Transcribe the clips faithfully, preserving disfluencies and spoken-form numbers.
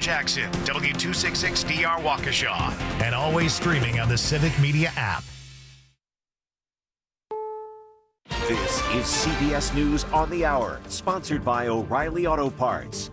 Jackson, W two sixty-six D R Waukesha, and always streaming on the Civic Media app. This is C B S News on the Hour, sponsored by O'Reilly Auto Parts.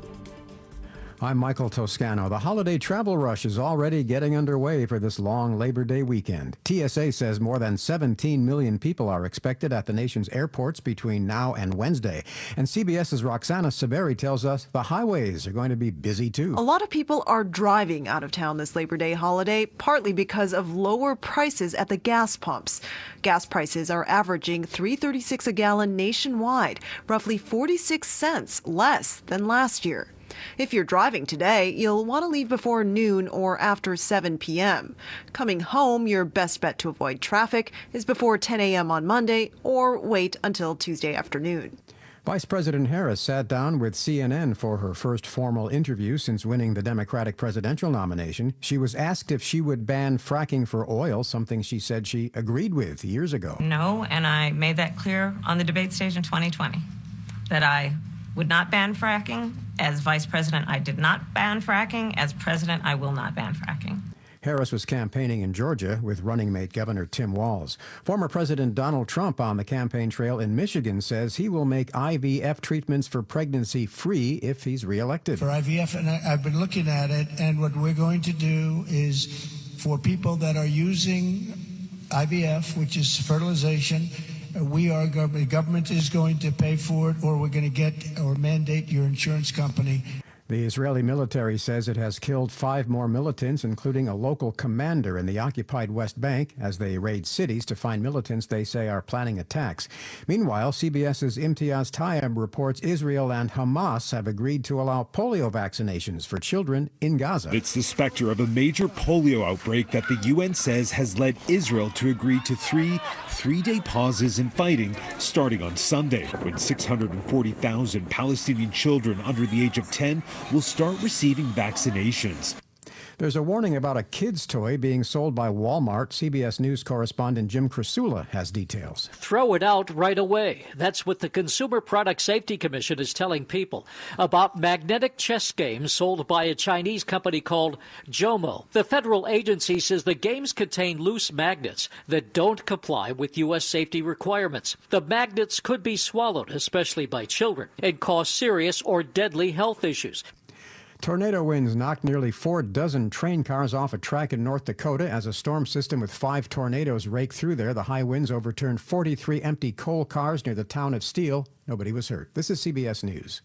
I'm Michael Toscano. The holiday travel rush is already getting underway for this long Labor Day weekend. T S A says more than seventeen million people are expected at the nation's airports between now and Wednesday. And CBS's Roxana Saberi tells us the highways are going to be busy too. A lot of people are driving out of town this Labor Day holiday, partly because of lower prices at the gas pumps. Gas prices are averaging three dollars and thirty-six cents a gallon nationwide, roughly forty-six cents less than last year. If you're driving today, you'll want to leave before noon or after seven p.m. Coming home, your best bet to avoid traffic is before ten a.m. on Monday or wait until Tuesday afternoon. Vice President Harris sat down with C N N for her first formal interview since winning the Democratic presidential nomination. She was asked if she would ban fracking for oil, something she said she agreed with years ago. No, and I made that clear on the debate stage in twenty twenty, that I would not ban fracking. As vice president, I did not ban fracking. As president, I will not ban fracking. Harris was campaigning in Georgia with running mate Governor Tim Walz. Former President Donald Trump on the campaign trail in Michigan says he will make I V F treatments for pregnancy free if he's reelected. For I V F, and I, I've been looking at it, and what we're going to do is for people that are using I V F, which is fertilization, we are the government is going to pay for it, or we're going to get or mandate your insurance company. The Israeli military says it has killed five more militants, including a local commander in the occupied West Bank, as they raid cities to find militants they say are planning attacks. Meanwhile, CBS's Imtiaz Tayeb reports Israel and Hamas have agreed to allow polio vaccinations for children in Gaza. It's the specter of a major polio outbreak that the U N says has led Israel to agree to three three-day pauses in fighting starting on Sunday, when six hundred forty thousand Palestinian children under the age of ten will start receiving vaccinations. There's a warning about a kid's toy being sold by Walmart. C B S News correspondent Jim Krasula has details. Throw it out right away. That's what the Consumer Product Safety Commission is telling people about magnetic chess games sold by a Chinese company called Jomo. The federal agency says the games contain loose magnets that don't comply with U S safety requirements. The magnets could be swallowed, especially by children, and cause serious or deadly health issues. Tornado winds knocked nearly four dozen train cars off a track in North Dakota as a storm system with five tornadoes raked through there. The high winds overturned forty-three empty coal cars near the town of Steele. Nobody was hurt. This is C B S News.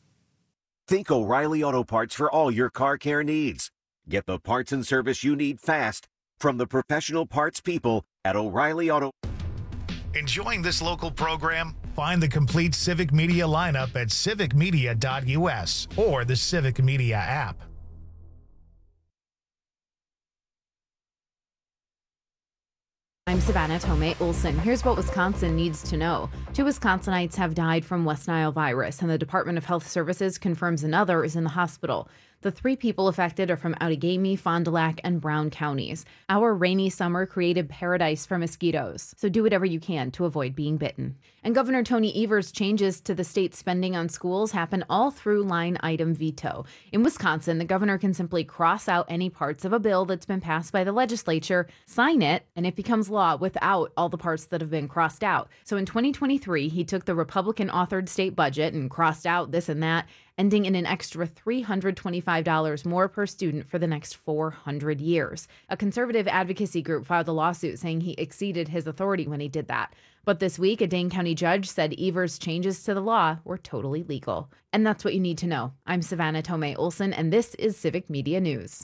Think O'Reilly Auto Parts for all your car care needs. Get the parts and service you need fast from the professional parts people at O'Reilly Auto. Enjoying this local program? Find the complete Civic Media lineup at civic media dot u s or the Civic Media app. I'm Savannah Tomei Olson. Here's what Wisconsin needs to know. Two Wisconsinites have died from West Nile virus, and the Department of Health Services confirms another is in the hospital. The three people affected are from Outagamie, Fond du Lac, and Brown counties. Our rainy summer created paradise for mosquitoes, so do whatever you can to avoid being bitten. And Governor Tony Evers' changes to the state's spending on schools happen all through line item veto. In Wisconsin, the governor can simply cross out any parts of a bill that's been passed by the legislature, sign it, and it becomes law without all the parts that have been crossed out. So in twenty twenty-three, he took the Republican-authored state budget and crossed out this and that, ending in an extra three hundred twenty-five dollars more per student for the next four hundred years. A conservative advocacy group filed a lawsuit saying he exceeded his authority when he did that. But this week, a Dane County judge said Evers' changes to the law were totally legal. And that's what you need to know. I'm Savannah Tomei Olson, and this is Civic Media News.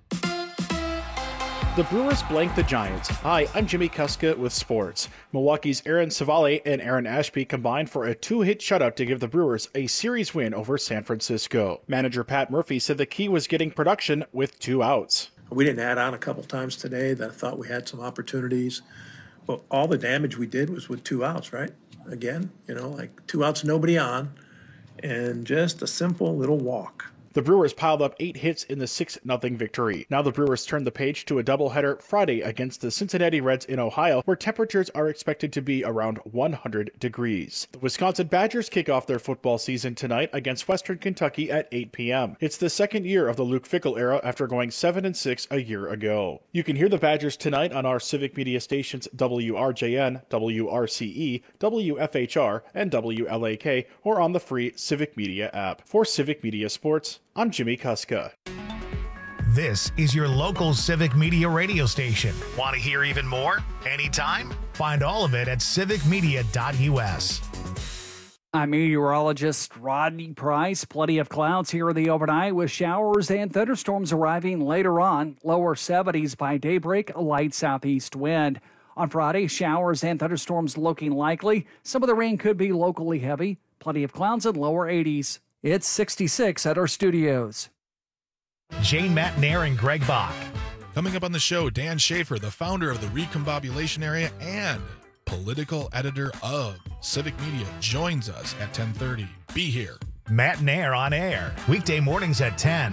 The Brewers blanked the Giants. Hi, I'm Jimmy Kuska with sports. Milwaukee's Aaron Savale and Aaron Ashby combined for a two-hit shutout to give the Brewers a series win over San Francisco. Manager Pat Murphy said the key was getting production with two outs. We didn't add on a couple times today that I thought we had some opportunities. But all the damage we did was with two outs, right? Again, you know, like two outs, nobody on, and just a simple little walk. The Brewers piled up eight hits in the six nothing victory. Now the Brewers turn the page to a doubleheader Friday against the Cincinnati Reds in Ohio, where temperatures are expected to be around one hundred degrees. The Wisconsin Badgers kick off their football season tonight against Western Kentucky at eight p.m. It's the second year of the Luke Fickell era after going seven and six a year ago. You can hear the Badgers tonight on our Civic Media stations W R J N, W R C E, W F H R, and W L A K, or on the free Civic Media app. For Civic Media Sports, I'm Jimmy Kuska. This is your local Civic Media radio station. Want to hear even more? Anytime? Find all of it at civic media dot U S. I'm meteorologist Rodney Price. Plenty of clouds here in the overnight with showers and thunderstorms arriving later on. Lower seventies by daybreak, a light southeast wind. On Friday, showers and thunderstorms looking likely. Some of the rain could be locally heavy. Plenty of clouds and lower eighties. It's sixty-six at our studios. Jane Matt Nair and Greg Bach. Coming up on the show, Dan Schaefer, the founder of the Recombobulation Area and political editor of Civic Media, joins us at ten thirty. Be here. Matt Nair on air, weekday mornings at ten.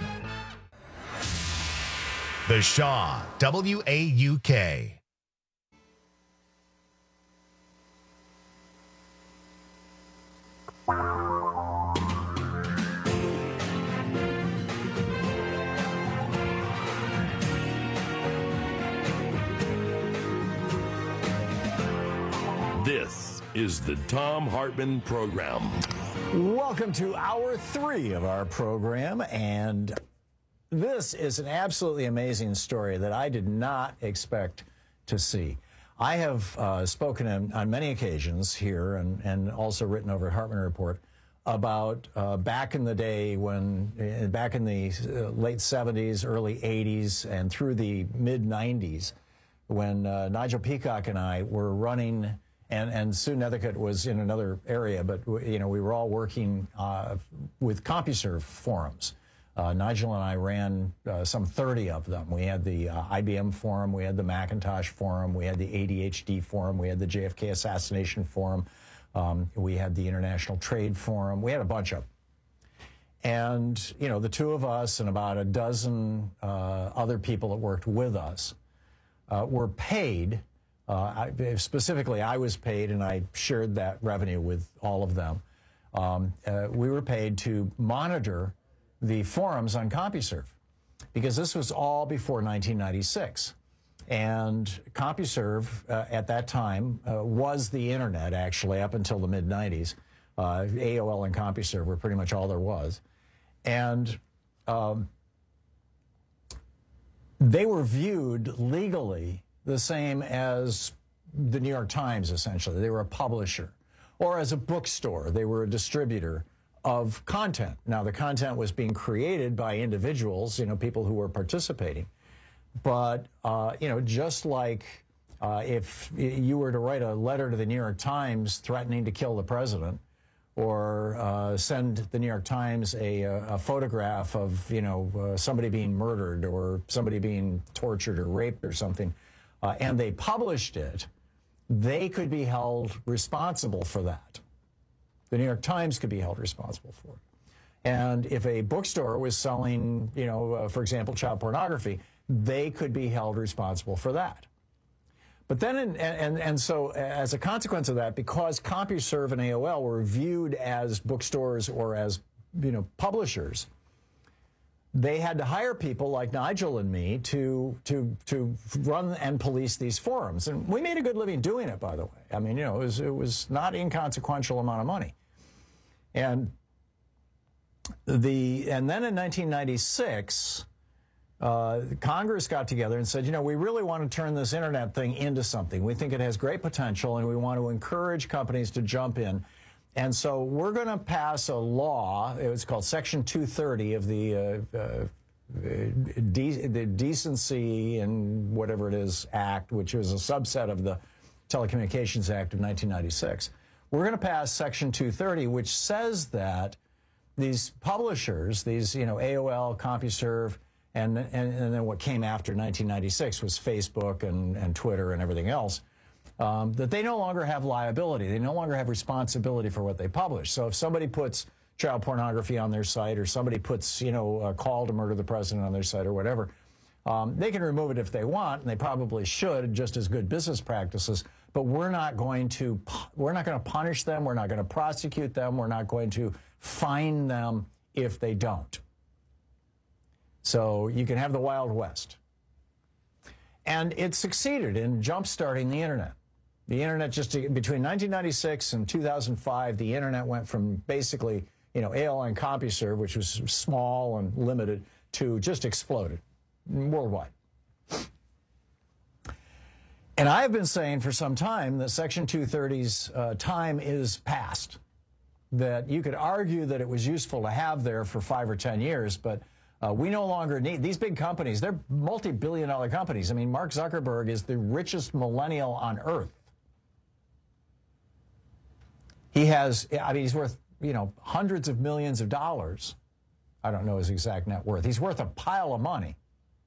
The Shaw, W A U K. This is the Thom Hartmann Program. Welcome to hour three of our program, and this is an absolutely amazing story that I did not expect to see. I have uh, spoken on, on many occasions here and, and also written over at Hartmann Report about uh, back in the day when, uh, back in the uh, late seventies, early eighties, and through the mid nineties, when uh, Nigel Peacock and I were running. And, and Sue Nethercutt was in another area, but, you know, we were all working uh, with CompuServe forums. Uh, Nigel and I ran uh, some thirty of them. We had the uh, I B M forum, we had the Macintosh forum, we had the A D H D forum, we had the J F K assassination forum, um, we had the International Trade Forum, we had a bunch of them. And, you know, the two of us and about a dozen uh, other people that worked with us uh, were paid. Uh, I, specifically, I was paid, and I shared that revenue with all of them. Um, uh, we were paid to monitor the forums on CompuServe, because this was all before nineteen ninety-six. And CompuServe, uh, at that time, uh, was the internet, actually, up until the mid nineties. Uh, A O L and CompuServe were pretty much all there was. And um, they were viewed legally the same as the New York Times, essentially. They were a publisher. Or as a bookstore, they were a distributor of content. Now, the content was being created by individuals, you know, people who were participating. But, uh, you know, just like uh, if you were to write a letter to the New York Times threatening to kill the president, or uh, send the New York Times a, a photograph of, you know, uh, somebody being murdered or somebody being tortured or raped or something, Uh, and they published it, they could be held responsible for that. The New York Times could be held responsible for it. And if a bookstore was selling, you know, uh, for example, child pornography, they could be held responsible for that. But then, in, and, and so as a consequence of that, because CompuServe and A O L were viewed as bookstores or as, you know, publishers, they had to hire people like Nigel and me to to to run and police these forums, and we made a good living doing it. By the way, I mean, you know, it was it was not inconsequential amount of money, and the and then in nineteen ninety-six, uh, Congress got together and said, you know, we really want to turn this internet thing into something. We think it has great potential, and we want to encourage companies to jump in. And so we're going to pass a law. It was called Section two thirty of the, uh, uh, De- the Decency and whatever it is Act, which was a subset of the Telecommunications Act of nineteen ninety-six. We're going to pass Section two thirty, which says that these publishers, these, you know, A O L, CompuServe, and, and, and then what came after nineteen ninety-six was Facebook and, and Twitter and everything else, Um, that they no longer have liability. They no longer have responsibility for what they publish. So if somebody puts child pornography on their site, or somebody puts, you know, a call to murder the president on their site or whatever, um, they can remove it if they want, and they probably should, just as good business practices. But we're not going to we're not going to punish them. We're not going to prosecute them. We're not going to fine them if they don't. So you can have the Wild West. And it succeeded in jump-starting the internet. The internet, just to, between nineteen ninety-six and two thousand five, the internet went from basically, you know, A O L and CompuServe, which was small and limited, to just exploded worldwide. And I've been saying for some time that Section two thirty's uh, time is past. That you could argue that it was useful to have there for five or ten years, but Uh, we no longer need these big companies. They're multi-billion dollar companies. I mean, Mark Zuckerberg is the richest millennial on earth. He has, I mean, he's worth, you know, hundreds of millions of dollars. I don't know his exact net worth. He's worth a pile of money.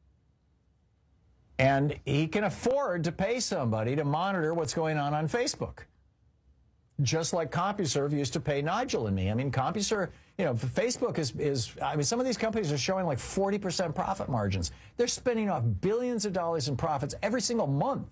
And he can afford to pay somebody to monitor what's going on on Facebook. Just like CompuServe used to pay Nigel and me. I mean, CompuServe, you know, Facebook is, is, I mean, some of these companies are showing like forty percent profit margins. They're spending off billions of dollars in profits every single month.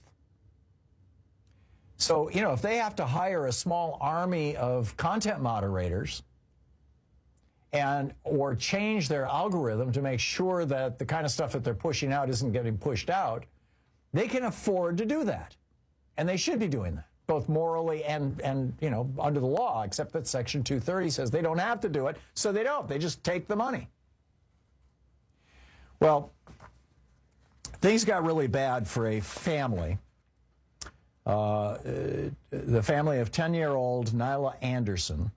So, you know, if they have to hire a small army of content moderators and or change their algorithm to make sure that the kind of stuff that they're pushing out isn't getting pushed out, they can afford to do that. And they should be doing that, both morally and, and you know, under the law, except that Section two thirty says they don't have to do it, so they don't. They just take the money. Well, things got really bad for a family. Uh, the family of ten-year-old Nyla Anderson.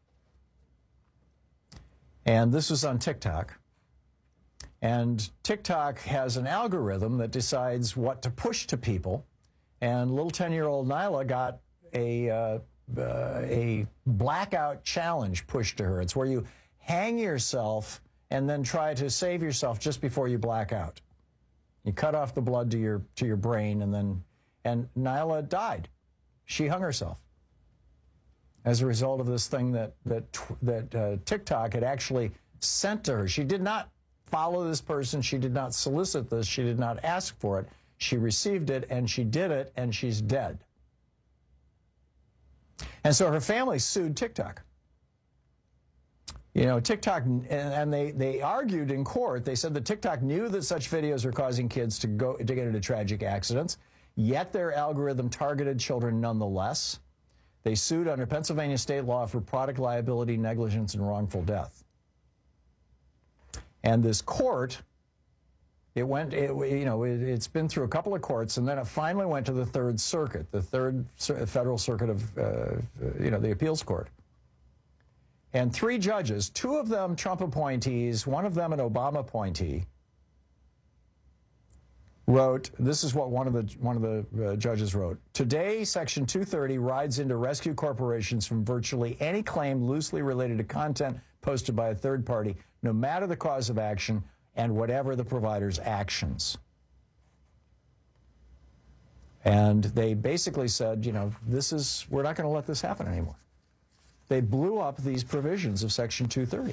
And this was on TikTok. And TikTok has an algorithm that decides what to push to people. And little ten-year-old Nyla got a, uh, uh, a blackout challenge pushed to her. It's where you hang yourself and then try to save yourself just before you black out. You cut off the blood to your, to your brain, and then and Nyla died. She hung herself as a result of this thing that that that uh, TikTok had actually sent to her. She did not follow this person. She did not solicit this. She did not ask for it. She received it, and she did it, and she's dead. And so her family sued TikTok. You know, TikTok, and, and they, they argued in court. They said that TikTok knew that such videos were causing kids to go to get into tragic accidents, yet their algorithm targeted children nonetheless. They sued under Pennsylvania state law for product liability, negligence, and wrongful death. And this court, it went, it, you know, it, it's been through a couple of courts, and then it finally went to the Third Circuit, the Third Federal Circuit of, uh, you know, the appeals court. And three judges, two of them Trump appointees, one of them an Obama appointee, wrote, this is what one of the one of the uh, judges wrote. Today, Section two thirty rides in to rescue corporations from virtually any claim loosely related to content posted by a third party, no matter the cause of action and whatever the provider's actions. And they basically said, you know, this is, we're not going to let this happen anymore. They blew up these provisions of Section two thirty.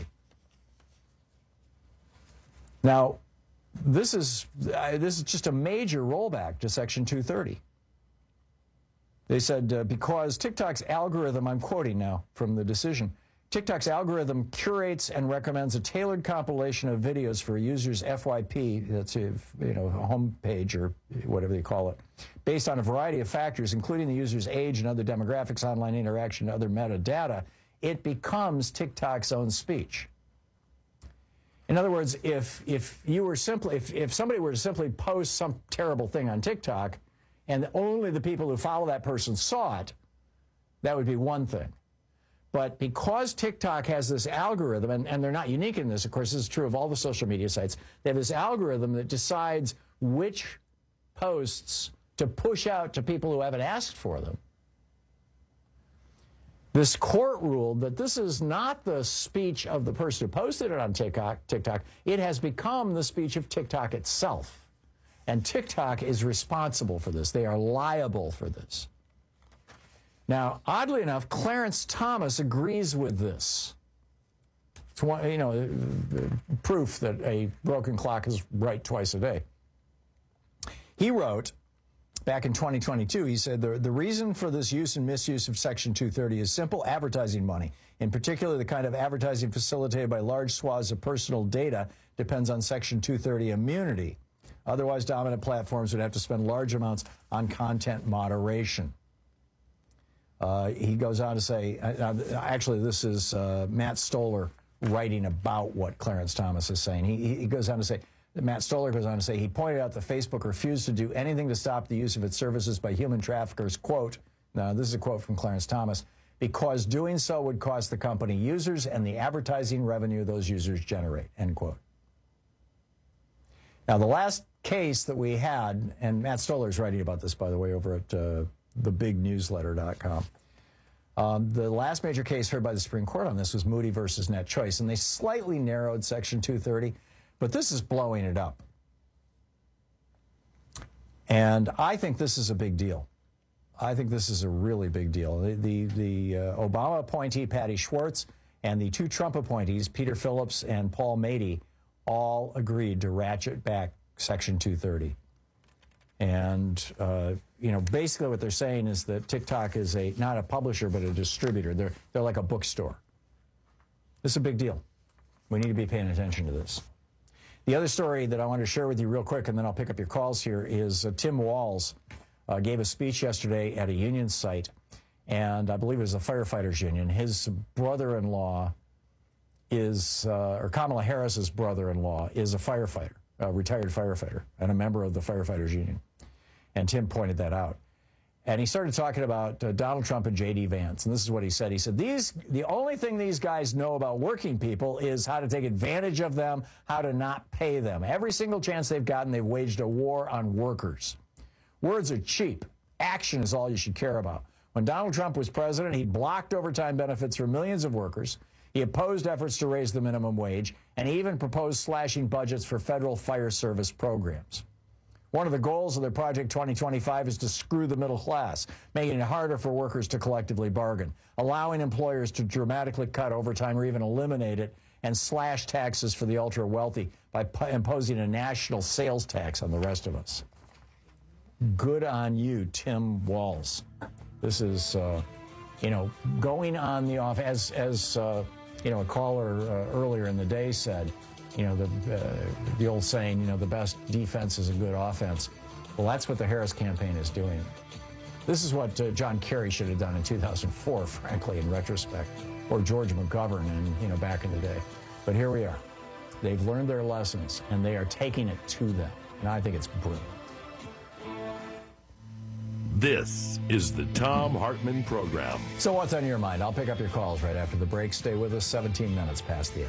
Now, this is uh, this is just a major rollback to Section two thirty. They said uh, because TikTok's algorithm, I'm quoting now from the decision, TikTok's algorithm curates and recommends a tailored compilation of videos for a user's F Y P, that's a, you know, a home page or whatever they call it, based on a variety of factors, including the user's age and other demographics, online interaction, and other metadata. It becomes TikTok's own speech. In other words, if if you were simply if, if somebody were to simply post some terrible thing on TikTok and only the people who follow that person saw it, that would be one thing. But because TikTok has this algorithm, and, and they're not unique in this, of course, this is true of all the social media sites, they have this algorithm that decides which posts to push out to people who haven't asked for them. This court ruled that this is not the speech of the person who posted it on TikTok. TikTok. It has become the speech of TikTok itself. And TikTok is responsible for this. They are liable for this. Now, oddly enough, Clarence Thomas agrees with this. It's one, you know, proof that a broken clock is right twice a day. He wrote back in twenty twenty-two, he said, the, the reason for this use and misuse of Section two thirty is simple advertising money. In particular, the kind of advertising facilitated by large swaths of personal data depends on Section two thirty immunity. Otherwise, dominant platforms would have to spend large amounts on content moderation. Uh, he goes on to say, uh, actually, this is uh, Matt Stoller writing about what Clarence Thomas is saying. He, he goes on to say, Matt Stoller goes on to say, he pointed out that Facebook refused to do anything to stop the use of its services by human traffickers, quote, now this is a quote from Clarence Thomas, because doing so would cost the company users and the advertising revenue those users generate, end quote. Now, the last case that we had, and Matt Stoller is writing about this, by the way, over at uh, the big newsletter dot com. Um, the last major case heard by the Supreme Court on this was Moody versus Net Choice, and they slightly narrowed Section two thirty, but this is blowing it up. And I think this is a big deal. I think this is a really big deal. The, the, the uh, Obama appointee, Patty Schwartz, and the two Trump appointees, Peter Phillips and Paul Mady, all agreed to ratchet back Section two thirty. And, uh, you know, basically what they're saying is that TikTok is a not a publisher, but a distributor. They're, they're like a bookstore. This is a big deal. We need to be paying attention to this. The other story that I want to share with you real quick, and then I'll pick up your calls here, is uh, Tim Walz uh, gave a speech yesterday at a union site, and I believe it was a firefighters union. His brother-in-law is, uh, or Kamala Harris's brother-in-law is a firefighter, a retired firefighter, and a member of the firefighters union. And Tim pointed that out. And he started talking about uh, Donald Trump and J D Vance. And this is what he said. He said, "These, the only thing these guys know about working people is how to take advantage of them, how to not pay them. Every single chance they've gotten, they've waged a war on workers. Words are cheap. Action is all you should care about. When Donald Trump was president, he blocked overtime benefits for millions of workers. He opposed efforts to raise the minimum wage, and he even proposed slashing budgets for federal fire service programs. One of the goals of their Project twenty twenty-five is to screw the middle class, making it harder for workers to collectively bargain, allowing employers to dramatically cut overtime or even eliminate it, and slash taxes for the ultra-wealthy by p- imposing a national sales tax on the rest of us." Good on you, Tim Walz. This is, uh, you know, going on the off, as, as uh, you know, a caller uh, earlier in the day said, you know, the uh, the old saying, you know, the best defense is a good offense. Well, that's what the Harris campaign is doing. This is what uh, John Kerry should have done in two thousand four, frankly, in retrospect, or George McGovern, in, you know, back in the day. But here we are. They've learned their lessons, and they are taking it to them. And I think it's brilliant. This is the Thom Hartmann Program. So what's on your mind? I'll pick up your calls right after the break. Stay with us, seventeen minutes past the hour.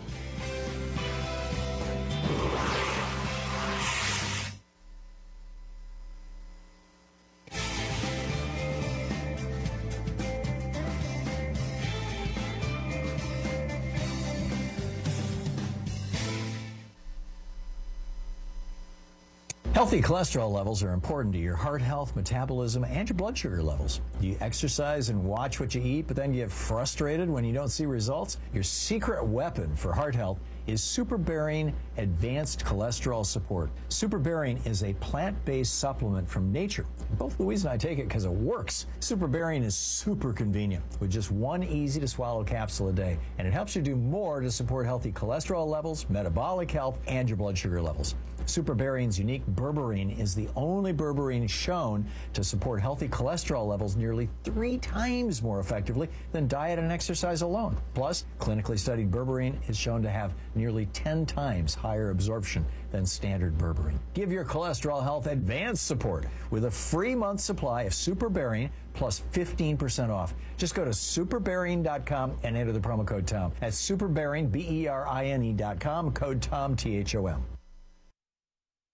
Healthy cholesterol levels are important to your heart health, metabolism, and your blood sugar levels. Do you exercise and watch what you eat, but then get frustrated when you don't see results? Your secret weapon for heart health is SuperBarian Advanced Cholesterol Support. SuperBarian is a plant-based supplement from nature. Both Louise and I take it because it works. SuperBarian is super convenient with just one easy-to-swallow capsule a day, and it helps you do more to support healthy cholesterol levels, metabolic health, and your blood sugar levels. SuperBarian's unique berberine is the only berberine shown to support healthy cholesterol levels nearly three times more effectively than diet and exercise alone. Plus, clinically studied berberine is shown to have nearly ten times higher absorption than standard berberine. Give your cholesterol health advanced support with a free month supply of SuperBarian plus fifteen percent off. Just go to super barian dot com and enter the promo code Tom. That's SuperBarian, B E R I N E dot com, code Tom, T H O M.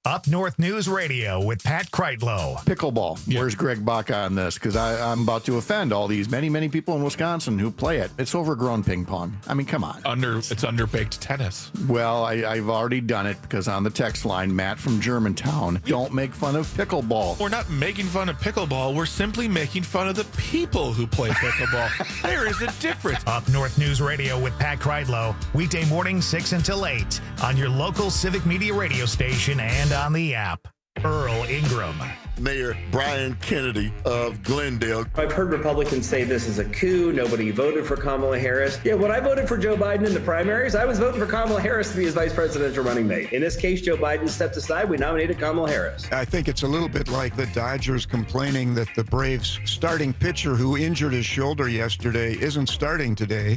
Up North News Radio with Pat Kreitlow. Pickleball. Yeah. Where's Greg Baca on this? Because I'm about to offend all these many, many people in Wisconsin who play it. It's overgrown ping pong. I mean, come on. Under It's underbaked tennis. Well, I, I've already done it because on the text line, Matt from Germantown, don't make fun of pickleball. We're not making fun of pickleball. We're simply making fun of the people who play pickleball. There is a difference. Up North News Radio with Pat Kreitlow. Weekday morning, six until eight on your local Civic Media radio station and on the app. Earl Ingram. Mayor Brian Kennedy of Glendale. I've heard Republicans say this is a coup. Nobody voted for Kamala Harris. Yeah, when I voted for Joe Biden in the primaries, I was voting for Kamala Harris to be his vice presidential running mate. In this case, Joe Biden stepped aside. We nominated Kamala Harris. I think it's a little bit like the Dodgers complaining that the Braves starting pitcher who injured his shoulder yesterday isn't starting today.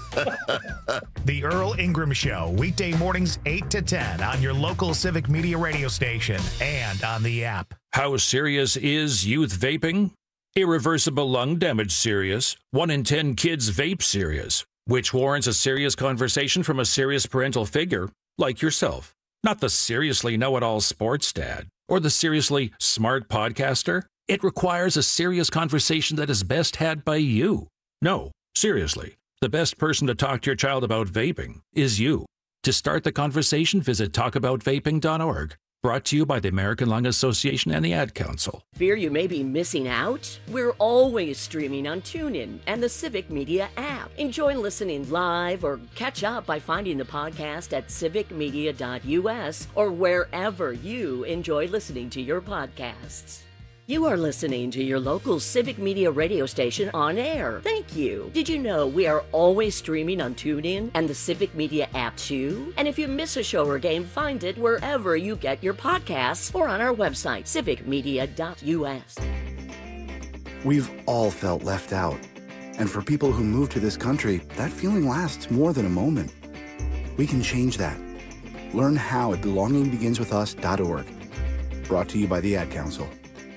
The Earl Ingram Show, weekday mornings eight to ten on your local Civic Media radio station and on the app. How serious is youth vaping? Irreversible lung damage serious. One in ten kids vape serious, which warrants a serious conversation from a serious parental figure like yourself. Not the seriously know-it-all sports dad or the seriously smart podcaster. It requires a serious conversation that is best had by you. No, seriously, the best person to talk to your child about vaping is you. To start the conversation, visit talk about vaping dot org. Brought to you by the American Lung Association and the Ad Council. Fear you may be missing out? We're always streaming on TuneIn and the Civic Media app. Enjoy listening live or catch up by finding the podcast at civic media dot u s or wherever you enjoy listening to your podcasts. You are listening to your local Civic Media radio station on air. Thank you. Did you know we are always streaming on TuneIn and the Civic Media app too? And if you miss a show or game, find it wherever you get your podcasts or on our website, civic media dot u s. We've all felt left out. And for people who move to this country, that feeling lasts more than a moment. We can change that. Learn how at belonging begins with us dot org. Brought to you by the Ad Council.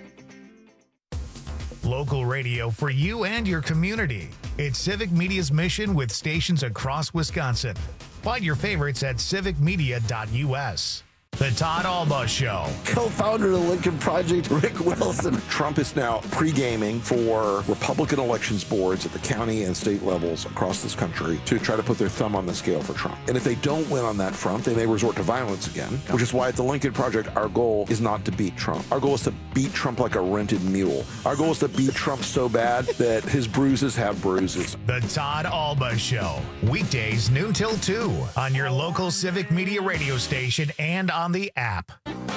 Local radio for you and your community. It's Civic Media's mission with stations across Wisconsin. Find your favorites at civic media dot u s. The Todd Alba Show. Co-founder of the Lincoln Project, Rick Wilson. Trump is now pre-gaming for Republican elections boards at the county and state levels across this country to try to put their thumb on the scale for Trump. And if they don't win on that front, they may resort to violence again, which is why at the Lincoln Project, our goal is not to beat Trump. Our goal is to beat Trump like a rented mule. Our goal is to beat Trump so bad that his bruises have bruises. The Todd Alba Show. Weekdays noon till two on your local Civic Media radio station and on the app.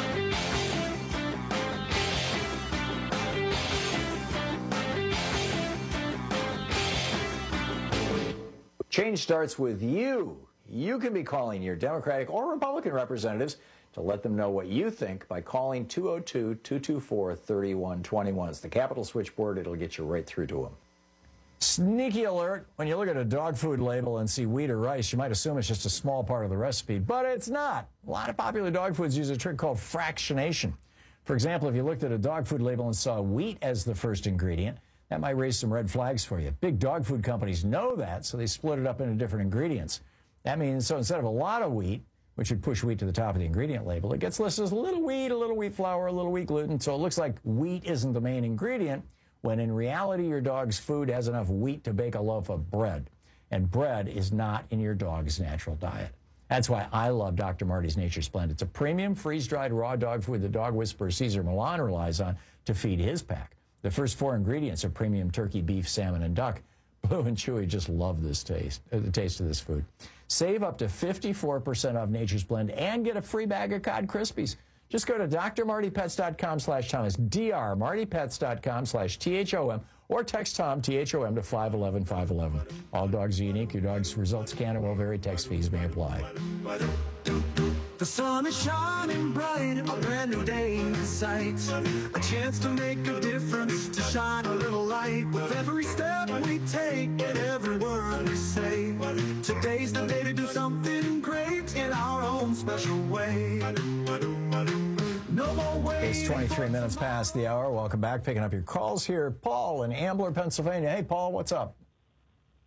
Change starts with you. You can be calling your Democratic or Republican representatives to let them know what you think by calling two oh two, two two four, three one two one. It's the Capitol switchboard. It'll get you right through to them. Sneaky alert. When you look at a dog food label and see wheat or rice, you might assume it's just a small part of the recipe, but it's not. A lot of popular dog foods use a trick called fractionation. For example, if you looked at a dog food label and saw wheat as the first ingredient, that might raise some red flags for you. Big dog food companies know that, so they split it up into different ingredients. That means, so instead of a lot of wheat, which would push wheat to the top of the ingredient label, it gets listed as a little wheat, a little wheat flour, a little wheat gluten, so it looks like wheat isn't the main ingredient, when in reality your dog's food has enough wheat to bake a loaf of bread. And bread is not in your dog's natural diet. That's why I love Doctor Marty's Nature's Blend. It's a premium freeze-dried raw dog food the dog whisperer Cesar Millan relies on to feed his pack. The first four ingredients are premium turkey, beef, salmon, and duck. Blue and Chewy just love this taste, uh, the taste of this food. Save up to fifty-four percent off Nature's Blend and get a free bag of Cod Krispies. Just go to d r marty pets dot com slash Tom. It's d r marty pets dot com slash T H O M or text Tom, T H O M, to five one one, five one one. All dogs are unique. Your dog's results can and will vary. Text fees may apply. The sun is shining bright, a brand new day in sight. A chance to make a difference, to shine a little light. With every step we take and every word we say, today's the day to do something great in our own special way. No more way. It's twenty-three minutes past the hour. Welcome back. Picking up your calls here. Paul in Ambler, Pennsylvania. Hey, Paul, what's up?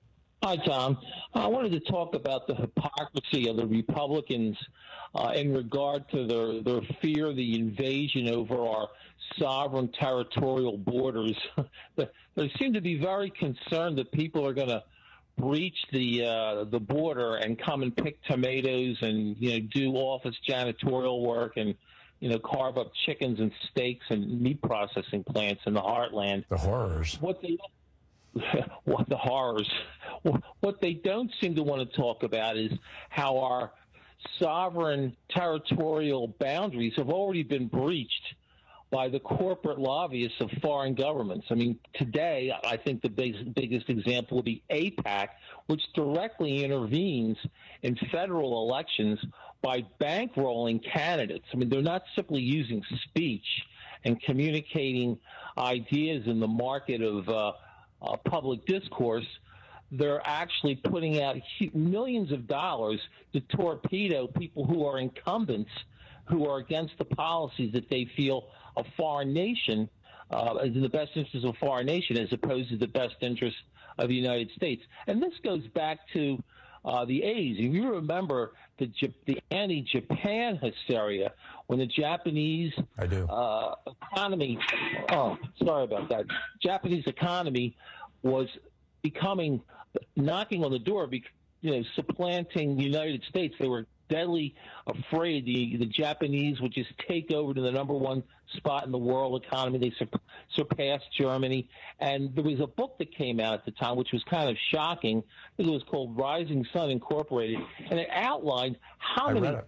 Hi, Tom. I wanted to talk about the hypocrisy of the Republicans uh, in regard to their, their fear of the invasion over our sovereign territorial borders. They seem to be very concerned that people are going to breach the uh, the border and come and pick tomatoes and, you know, do office janitorial work and, you know, carve up chickens and steaks and meat processing plants in the heartland. The horrors. What they what the horrors. What they don't seem to want to talk about is how our sovereign territorial boundaries have already been breached by the corporate lobbyists of foreign governments. I mean, today, I think the big, biggest example would be AIPAC, which directly intervenes in federal elections by bankrolling candidates. I mean, they're not simply using speech and communicating ideas in the market of uh, uh, public discourse. They're actually putting out millions of dollars to torpedo people who are incumbents, who are against the policies that they feel a foreign nation uh, is in the best interest of a foreign nation as opposed to the best interest of the United States. And this goes back to uh, the eighties. If you remember the, the anti-Japan hysteria when the Japanese I do. Uh, economy, oh, sorry about that, Japanese economy was becoming, knocking on the door, you know, supplanting the United States. They were deadly afraid the the Japanese would just take over to the number one spot in the world economy. They sur- surpassed Germany. And there was a book that came out at the time, which was kind of shocking. It was called Rising Sun Incorporated, and it outlined how I many. read it.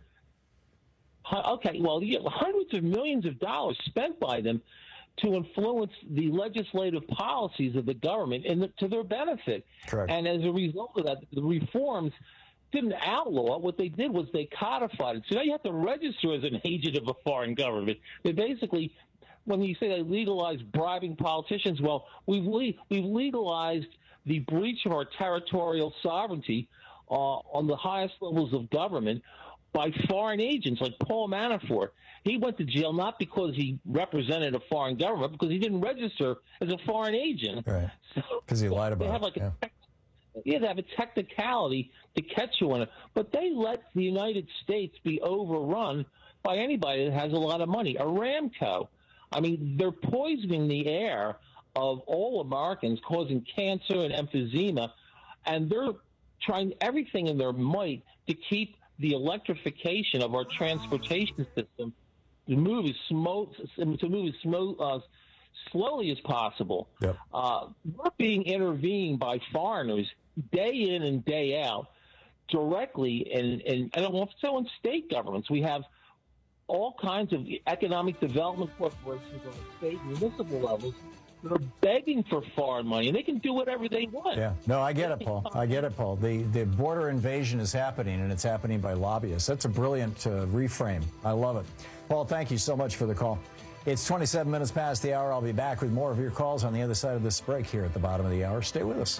Okay, well, yeah, hundreds of millions of dollars spent by them to influence the legislative policies of the government in the, to their benefit. Correct. And as a result of that, the reforms didn't outlaw. What they did was they codified it. So now you have to register as an agent of a foreign government. They basically, when you say they legalized bribing politicians, well, we've le- we've legalized the breach of our territorial sovereignty uh, on the highest levels of government by foreign agents like Paul Manafort. He went to jail not because he represented a foreign government, because he didn't register as a foreign agent. Right. Because he lied about they have like it. A, yeah. yeah, they have a technicality to catch you on it. But they let the United States be overrun by anybody that has a lot of money. Aramco. I mean, they're poisoning the air of all Americans, causing cancer and emphysema, and they're trying everything in their might to keep the electrification of our transportation system to move as smooth, to move as smooth, uh, slowly as possible. Yep. Uh, we're being intervened by foreigners day in and day out, directly, and and and also in state governments. We have all kinds of economic development corporations on the state and municipal levels that are begging for foreign money, and they can do whatever they want. Yeah. No, I get it, Paul. I get it, Paul. The the border invasion is happening, and it's happening by lobbyists. That's a brilliant uh, reframe. I love it. Paul, thank you so much for the call. It's twenty-seven minutes past the hour. I'll be back with more of your calls on the other side of this break here at the bottom of the hour. Stay with us.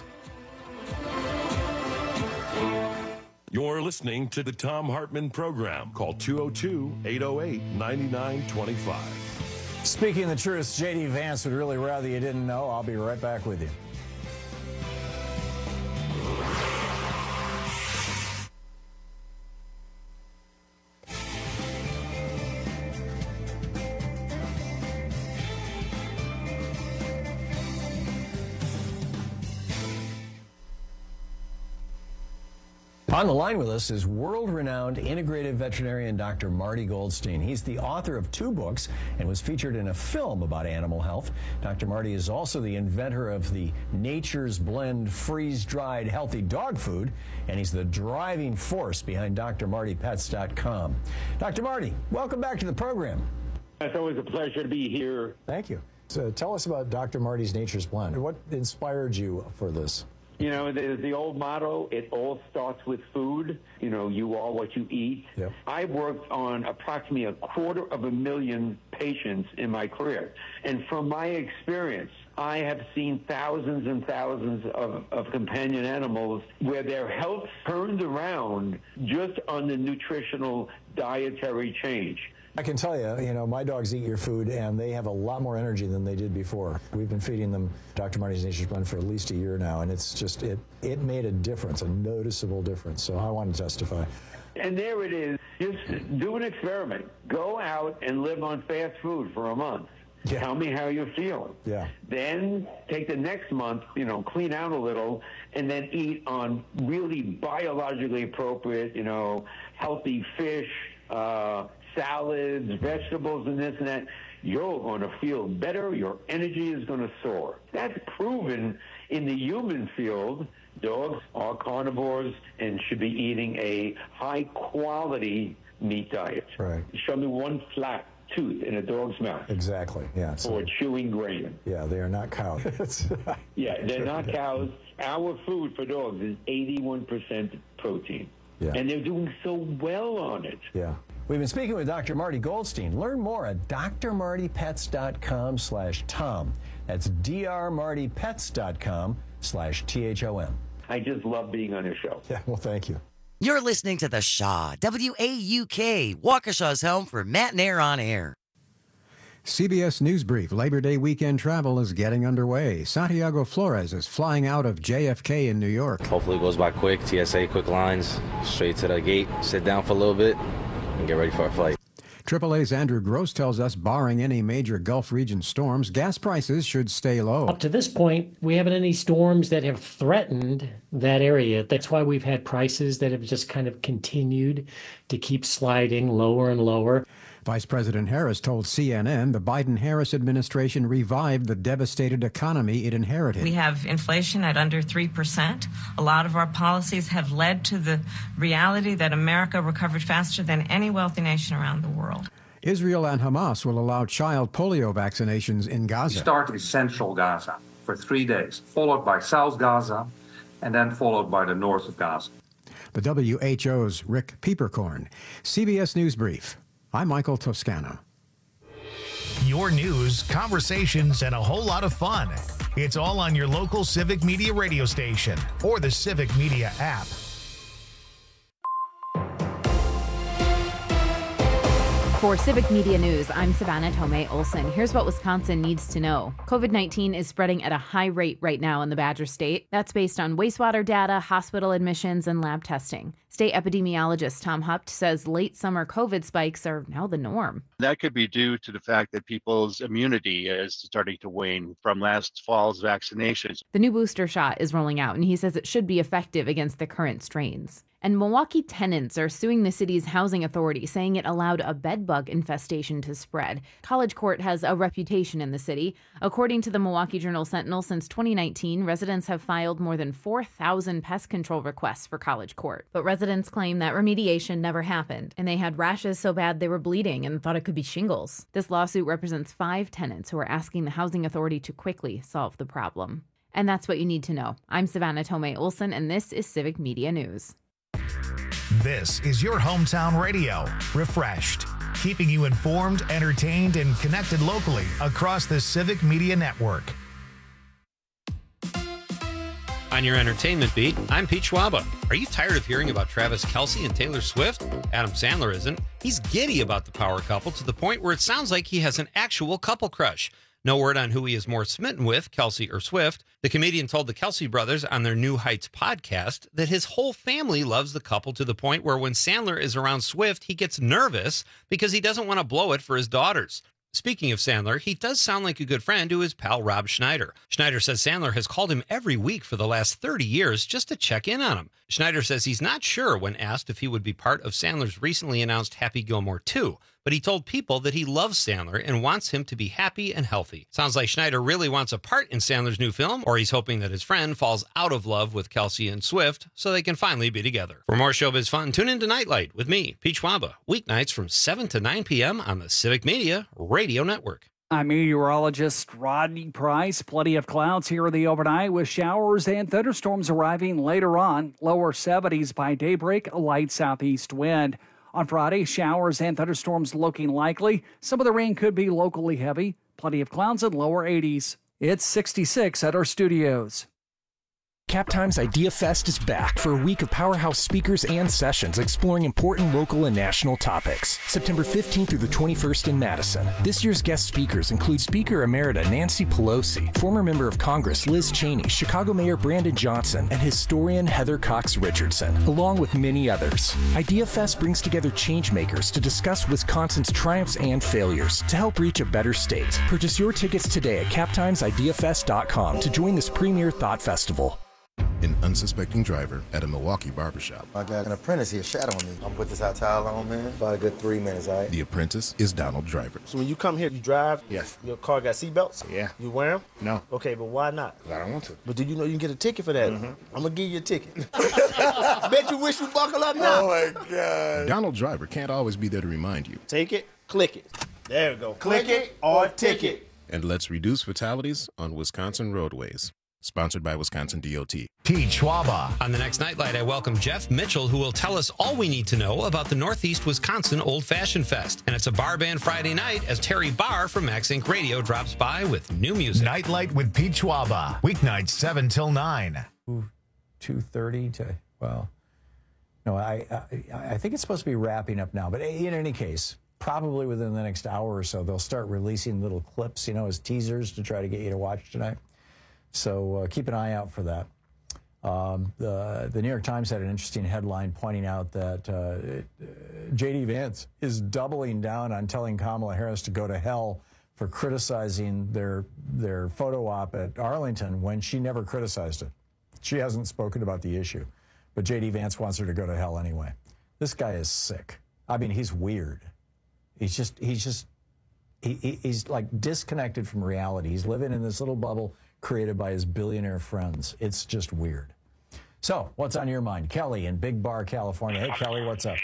You're listening to the Tom Hartman Program. Call two oh two, eight oh eight, nine nine two five. Speaking the truth, J D. Vance would really rather you didn't know. I'll be right back with you. On the line with us is world-renowned integrative veterinarian Doctor Marty Goldstein. He's the author of two books and was featured in a film about animal health. Doctor Marty is also the inventor of the Nature's Blend freeze-dried healthy dog food, and he's the driving force behind D R Marty Pets dot com. Doctor Marty, welcome back to the program. It's always a pleasure to be here. Thank you. So tell us about Doctor Marty's Nature's Blend. What inspired you for this? You know, the, the old motto, it all starts with food. You know, you are what you eat. Yep. I've worked on approximately a quarter of a million patients in my career. And from my experience, I have seen thousands and thousands of, of companion animals where their health turned around just on the nutritional dietary change. I can tell you, you know, my dogs eat your food, and they have a lot more energy than they did before. We've been feeding them Doctor Marty's Nature's Blend for at least a year now, and it's just, it, it made a difference, a noticeable difference. So I want to testify. And there it is. Just do an experiment. Go out and live on fast food for a month. Yeah. Tell me how you're feeling. Yeah. Then take the next month, you know, clean out a little, and then eat on really biologically appropriate, you know, healthy fish, uh, salads, vegetables, and this and that. You're going to feel better. Your energy is going to soar. That's proven in the human field. Dogs are carnivores and should be eating a high-quality meat diet. Right. Show me one flat tooth in a dog's mouth. Exactly, yeah. Or chewing grain. Yeah, they are not cows. Yeah, they're not cows. Our food for dogs is eighty-one percent protein. Yeah. And they're doing so well on it. Yeah. We've been speaking with Doctor Marty Goldstein. Learn more at d r marty pets dot com slash tom. That's d r marty pets dot com slash T H O M. I just love being on your show. Yeah, well, thank you. You're listening to The Shaw, W A U K, Waukesha's home for Matt and Air on Air. C B S News Brief. Labor Day weekend travel is getting underway. Santiago Flores is flying out of J F K in New York. Hopefully it goes by quick. T S A, quick lines, straight to the gate, sit down for a little bit, and get ready for our flight. triple A's Andrew Gross tells us, barring any major Gulf region storms, gas prices should stay low. Up to this point, we haven't any storms that have threatened that area. That's why we've had prices that have just kind of continued to keep sliding lower and lower. Vice President Harris told C N N the Biden-Harris administration revived the devastated economy it inherited. We have inflation at under three percent. A lot of our policies have led to the reality that America recovered faster than any wealthy nation around the world. Israel and Hamas will allow child polio vaccinations in Gaza. We start in central Gaza for three days, followed by South Gaza, and then followed by the north of Gaza. The W H O's Rick Peeperkorn. C B S News Brief. I'm Michael Toscano. Your news, conversations, and a whole lot of fun. It's all on your local Civic Media radio station or the Civic Media app. For Civic Media News, I'm Savannah Tomei Olson. Here's what Wisconsin needs to know. COVID nineteen is spreading at a high rate right now in the Badger State. That's based on wastewater data, hospital admissions, and lab testing. State epidemiologist Tom Hupt says late summer COVID spikes are now the norm. That could be due to the fact that people's immunity is starting to wane from last fall's vaccinations. The new booster shot is rolling out, and he says it should be effective against the current strains. And Milwaukee tenants are suing the city's housing authority, saying it allowed a bedbug infestation to spread. College Court has a reputation in the city. According to the Milwaukee Journal-Sentinel, since twenty nineteen, residents have filed more than four thousand pest control requests for College Court. But residents claim that remediation never happened, and they had rashes so bad they were bleeding and thought it could be shingles. This lawsuit represents five tenants who are asking the housing authority to quickly solve the problem. And that's what you need to know. I'm Savannah Tomei Olson, and this is Civic Media News. This is your hometown radio, refreshed, keeping you informed, entertained, and connected locally across the Civic Media Network. On your entertainment beat, I'm Pete Schwaba. Are you tired of hearing about Travis Kelce and Taylor Swift? Adam Sandler isn't. He's giddy about the power couple to the point where it sounds like he has an actual couple crush. No word on who he is more smitten with, Kelce or Swift. The comedian told the Kelce brothers on their New Heights podcast that his whole family loves the couple to the point where when Sandler is around Swift, he gets nervous because he doesn't want to blow it for his daughters. Speaking of Sandler, he does sound like a good friend to his pal Rob Schneider. Schneider says Sandler has called him every week for the last thirty years just to check in on him. Schneider says he's not sure when asked if he would be part of Sandler's recently announced Happy Gilmore two, but he told People that he loves Sandler and wants him to be happy and healthy. Sounds like Schneider really wants a part in Sandler's new film, or he's hoping that his friend falls out of love with Kelce and Swift so they can finally be together. For more showbiz fun, tune in to Nightlight with me, Pete Schwaba, weeknights from seven to nine p.m. on the Civic Media Radio Network. I'm meteorologist Rodney Price. Plenty of clouds here in the overnight with showers and thunderstorms arriving later on. Lower seventies by daybreak, a light southeast wind. On Friday, showers and thunderstorms looking likely. Some of the rain could be locally heavy. Plenty of clouds and lower eighties. It's sixty-six at our studios. Cap Times Idea Fest is back for a week of powerhouse speakers and sessions exploring important local and national topics. September fifteenth through the twenty-first in Madison. This year's guest speakers include Speaker Emerita Nancy Pelosi, former member of Congress Liz Cheney, Chicago Mayor Brandon Johnson, and historian Heather Cox Richardson, along with many others. Idea Fest brings together changemakers to discuss Wisconsin's triumphs and failures to help reach a better state. Purchase your tickets today at cap times idea fest dot com to join this premier thought festival. An unsuspecting driver at a Milwaukee barbershop. I got an apprentice here shadowing me. I'm put this hot towel on, man. About a good three minutes, all right? The apprentice is Donald Driver. So when you come here, you drive? Yes. Your car got seatbelts? Yeah. You wear them? No. Okay, but why not? I don't want to. But do you know you can get a ticket for that? Mm-hmm. I'm going to give you a ticket. Bet you wish you buckle up now. Oh, my God. Donald Driver can't always be there to remind you. Take it, click it. There we go. Click, click it or ticket. And let's reduce fatalities on Wisconsin roadways. Sponsored by Wisconsin D O T. Pete Schwaba. On the next Nightlight, I welcome Jeff Mitchell, who will tell us all we need to know about the Northeast Wisconsin Old Fashioned Fest. And it's a bar band Friday night as Terry Barr from Max Inc Radio drops by with new music. Nightlight with Pete Schwaba. Weeknights seven till nine. two thirty to, well, no, I, I I think it's supposed to be wrapping up now. But in any case, probably within the next hour or so, they'll start releasing little clips, you know, as teasers to try to get you to watch tonight. So uh, keep an eye out for that. Um, the, the New York Times had an interesting headline pointing out that uh, J D Vance is doubling down on telling Kamala Harris to go to hell for criticizing their their photo op at Arlington when she never criticized it. She hasn't spoken about the issue, but J D Vance wants her to go to hell anyway. This guy is sick. I mean, he's weird. He's just he's just he, he's like disconnected from reality. He's living in this little bubble created by his billionaire friends. It's just weird. So, what's on your mind? Kelly in Big Bar, California. Hey, Kelly, what's up?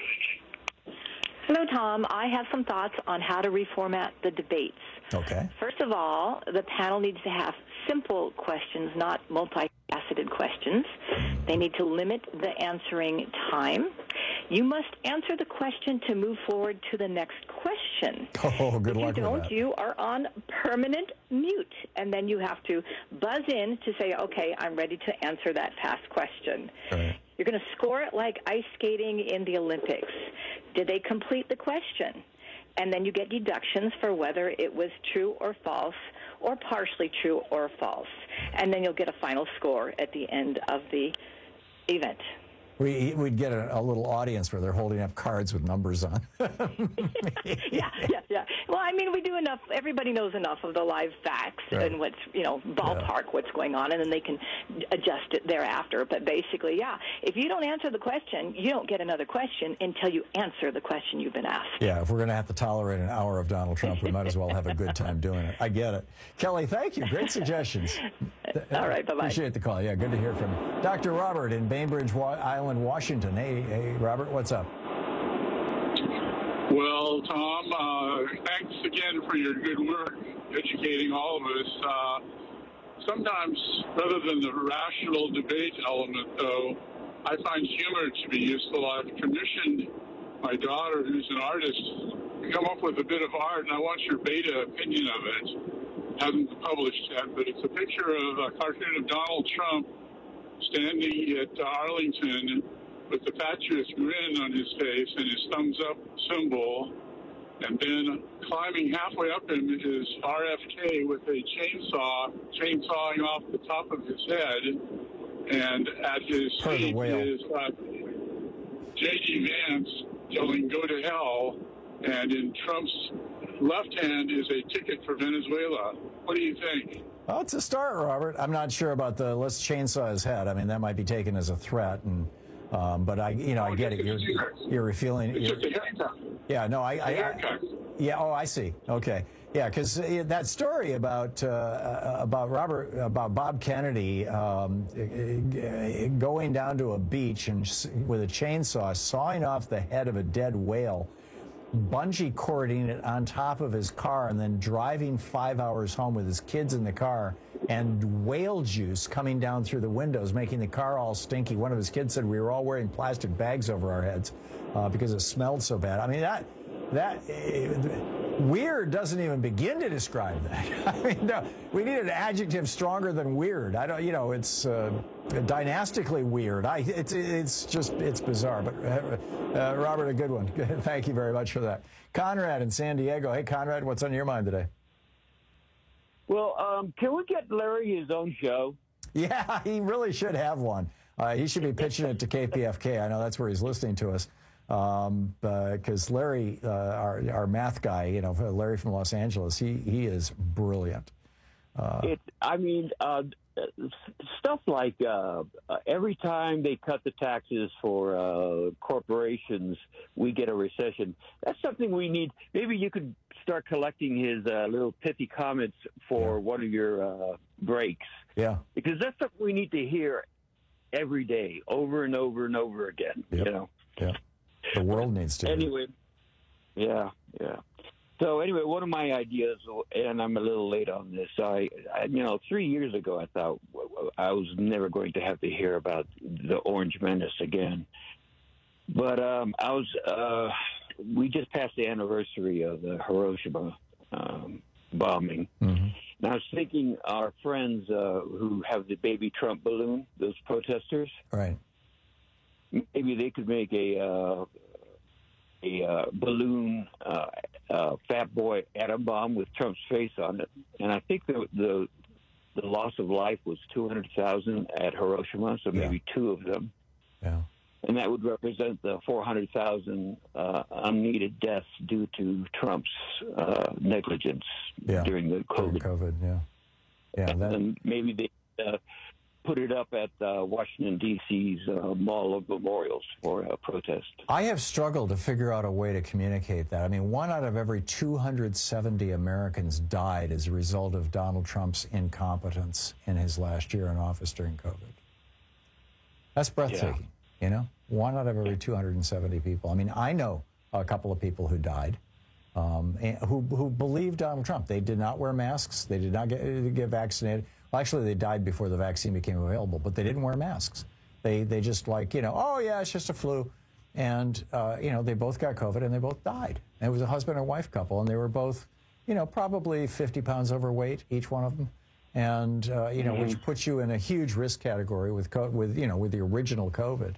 Hello, Tom. I have some thoughts on how to reformat the debates. Okay. First of all, the panel needs to have simple questions, not multifaceted questions. They need to limit the answering time. You must answer the question to move forward to the next question. Oh, good if luck you don't, with that. you are on permanent mute, and then you have to buzz in to say, okay, I'm ready to answer that past question. Right. You're going to score it like ice skating in the Olympics. Did they complete the question? And then you get deductions for whether it was true or false, or partially true or false. And then you'll get a final score at the end of the event. We, we'd get a, a little audience where they're holding up cards with numbers on. yeah, yeah, yeah. Well, I mean, we do enough. Everybody knows enough of the live facts Right. and what's, you know, ballpark what's going on, and then they can adjust it thereafter. But basically, yeah, if you don't answer the question, you don't get another question until you answer the question you've been asked. Yeah, if we're going to have to tolerate an hour of Donald Trump, we might as well have a good time doing it. I get it. Kelly, thank you. Great suggestions. All right, bye-bye. Appreciate the call. Yeah, good to hear from you. Doctor Robert in Bainbridge Wa- Island, Washington. Hey, hey, Robert, what's up? Well, Tom, uh, thanks again for your good work educating all of us. Uh, sometimes, rather than the rational debate element, though, I find humor to be useful. I've commissioned my daughter, who's an artist, to come up with a bit of art, and I want your beta opinion of it. It hasn't been published yet, but it's a picture of a cartoon of Donald Trump standing at Arlington with the fatuous grin on his face and his thumbs up symbol, and then climbing halfway up him is R F K with a chainsaw, chainsawing off the top of his head, and at his feet is uh, J D Vance yelling, "Go to hell," and in Trump's left hand is a ticket for Venezuela. What do you think? Well, it's a start, Robert. I'm not sure about the let's chainsaw his head. I mean, that might be taken as a threat, and um, but I, you know, I get it. You're you're feeling. It's You're, just a haircut. yeah, no, I, A I, haircut. yeah. Oh, I see. Okay, yeah, because that story about uh, about Robert about Bob Kennedy um, going down to a beach and with a chainsaw sawing off the head of a dead whale, bungee cording it on top of his car, and then driving five hours home with his kids in the car, and whale juice coming down through the windows, making the car all stinky. One of his kids said we were all wearing plastic bags over our heads uh, because it smelled so bad. I mean, that that uh, weird doesn't even begin to describe that. I mean, no, we need an adjective stronger than weird. I don't, you know, it's uh, dynastically weird. I, it's, it's just, it's bizarre. But uh, uh, Robert, a good one. Thank you very much for that. Conrad in San Diego. Hey, Conrad, what's on your mind today? Well, um, can we get Larry his own show? Yeah, he really should have one. Uh, he should be pitching it to K P F K. I know that's where he's listening to us. Um, because uh, Larry, uh, our, our math guy, you know, Larry from Los Angeles, he, he is brilliant. Uh, it, I mean, uh, stuff like uh, uh, every time they cut the taxes for uh, corporations, we get a recession. That's something we need. Maybe you could start collecting his uh, little pithy comments for yeah. one of your uh, breaks. Yeah. Because that's something we need to hear every day, over and over and over again, yep. you know. Yeah. The world needs to. Anyway, yeah, yeah. So anyway, one of my ideas, and I'm a little late on this. I, I, you know, three years ago, I thought I was never going to have to hear about the Orange Menace again. But um, I was. Uh, we just passed the anniversary of the Hiroshima um, bombing. Mm-hmm. And I was thinking, our friends uh, who have the baby Trump balloon, those protesters, right? Maybe they could make a uh, a uh, balloon uh, uh, Fat Boy atom bomb with Trump's face on it, and I think the the, the loss of life was two hundred thousand at Hiroshima, so maybe yeah. two of them. Yeah, and that would represent the four hundred thousand uh, unneeded deaths due to Trump's uh, negligence yeah. during the COVID. During COVID, yeah, yeah, and, that... and maybe they. Uh, put it up at uh, Washington, D C's uh, Mall of Memorials for a protest. I have struggled to figure out a way to communicate that. I mean, one out of every two hundred seventy Americans died as a result of Donald Trump's incompetence in his last year in office during COVID. That's breathtaking, yeah. you know? One out of every two hundred seventy people. I mean, I know a couple of people who died um, who, who believed Donald Trump. They did not wear masks. They did not get, get vaccinated. Well, actually, they died before the vaccine became available, but they didn't wear masks. They they just like, you know, oh, yeah, it's just a flu. And, uh, you know, they both got COVID and they both died. And it was a husband and wife couple, and they were both, you know, probably fifty pounds overweight, each one of them. And, uh, you know, mm-hmm. which puts you in a huge risk category with, co- with you know, with the original COVID.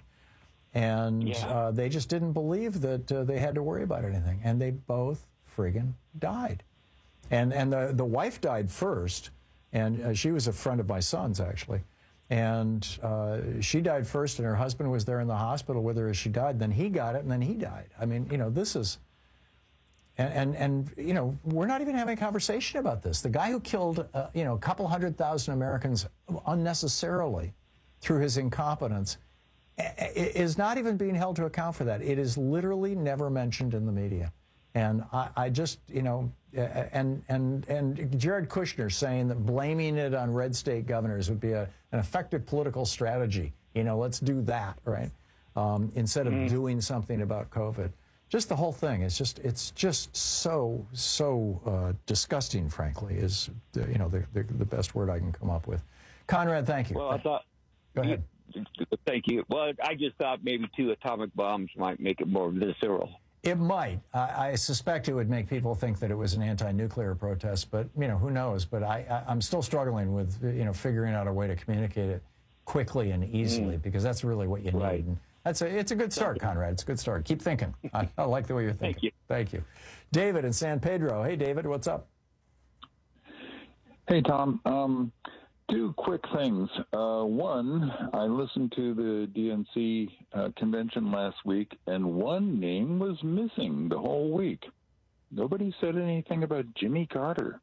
And yeah. uh, they just didn't believe that uh, they had to worry about anything. And they both friggin' died. And, and the, the wife died first. And uh, she was a friend of my son's, actually. And uh, she died first, and her husband was there in the hospital with her as she died. Then he got it, and then he died. I mean, you know, this is... And, and, and you know, we're not even having a conversation about this. The guy who killed, uh, you know, a couple hundred thousand Americans unnecessarily through his incompetence is not even being held to account for that. It is literally never mentioned in the media. And I, I just, you know, and and and Jared Kushner saying that blaming it on red state governors would be a, an effective political strategy. You know, let's do that, right? Um, instead of mm. doing something about COVID. Just the whole thing is just, it's just so, so uh, disgusting, frankly, is, the, you know, the, the, the best word I can come up with. Conrad, thank you. Well, I thought... Go ahead. Thank you. Well, I just thought maybe two atomic bombs might make it more visceral. It might. I, I suspect it would make people think that it was an anti-nuclear protest, but, you know, who knows? But I, I, I'm still struggling with, you know, figuring out a way to communicate it quickly and easily, mm. because that's really what you right. need. And that's a, it's a good start, Conrad. It's a good start. Keep thinking. I, I like the way you're thinking. Thank you. Thank you. David in San Pedro. Hey, David, what's up? Hey, Tom. Um, two quick things. Uh, one, I listened to the D N C uh, convention last week, and one name was missing the whole week. Nobody said anything about Jimmy Carter.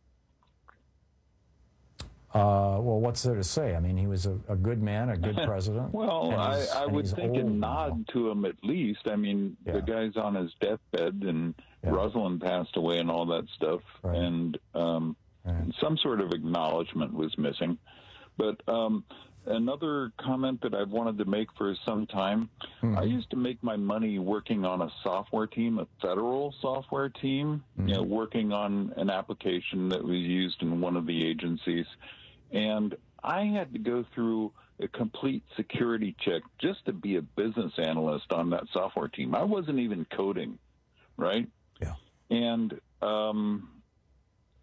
Uh, well, what's there to say? I mean, he was a, a good man, a good president. Well, I, I would think a nod now. to him at least. I mean, yeah. the guy's on his deathbed, and yeah. Rosalind passed away and all that stuff, right. and um, right. some sort of acknowledgement was missing. But um, another comment that I've wanted to make for some time, mm-hmm. I used to make my money working on a software team, a federal software team, mm-hmm. you know, working on an application that was used in one of the agencies. And I had to go through a complete security check just to be a business analyst on that software team. I wasn't even coding, right? Yeah. And um,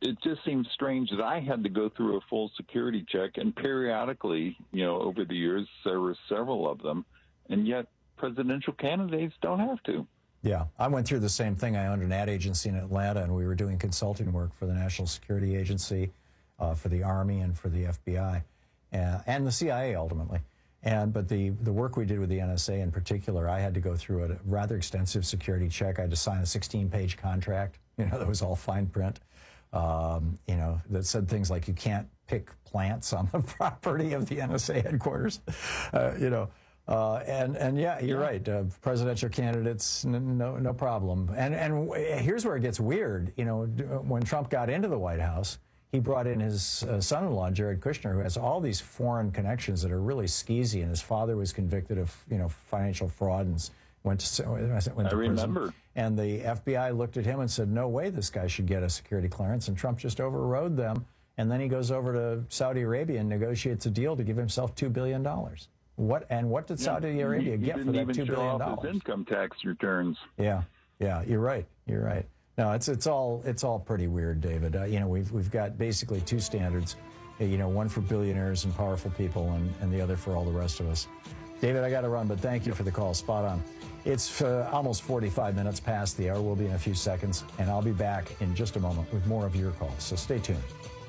it just seems strange that I had to go through a full security check, and periodically, you know, over the years, there were several of them, and yet presidential candidates don't have to. Yeah, I went through the same thing. I owned an ad agency in Atlanta, and we were doing consulting work for the National Security Agency, uh, for the Army, and for the F B I, uh, and the C I A ultimately. And but the the work we did with the N S A in particular, I had to go through a rather extensive security check. I had to sign a sixteen-page contract, you know, that was all fine print, um, you know, that said things like you can't pick plants on the property of the N S A headquarters, uh, you know. Uh, and and yeah, you're yeah. right. Uh, presidential candidates, n- no no problem. And and w- here's where it gets weird. You know, when Trump got into the White House, he brought in his uh, son-in-law, Jared Kushner, who has all these foreign connections that are really skeezy. And his father was convicted of, you know, financial fraud and went to, went to I prison. remember. And the F B I looked at him and said, no way this guy should get a security clearance. And Trump just overrode them. And then he goes over to Saudi Arabia and negotiates a deal to give himself two billion dollars. What and what did Saudi yeah, Arabia he, get he for that two billion billion dollars? His income tax returns. Yeah, yeah, you're right. You're right. No, it's it's all it's all pretty weird, David. Uh, you know, we've we've got basically two standards. Uh, you know, one for billionaires and powerful people, and, and the other for all the rest of us. David, I got to run, but thank you for the call. Spot on. It's uh, almost forty-five minutes past the hour. We'll be in a few seconds, and I'll be back in just a moment with more of your calls. So stay tuned.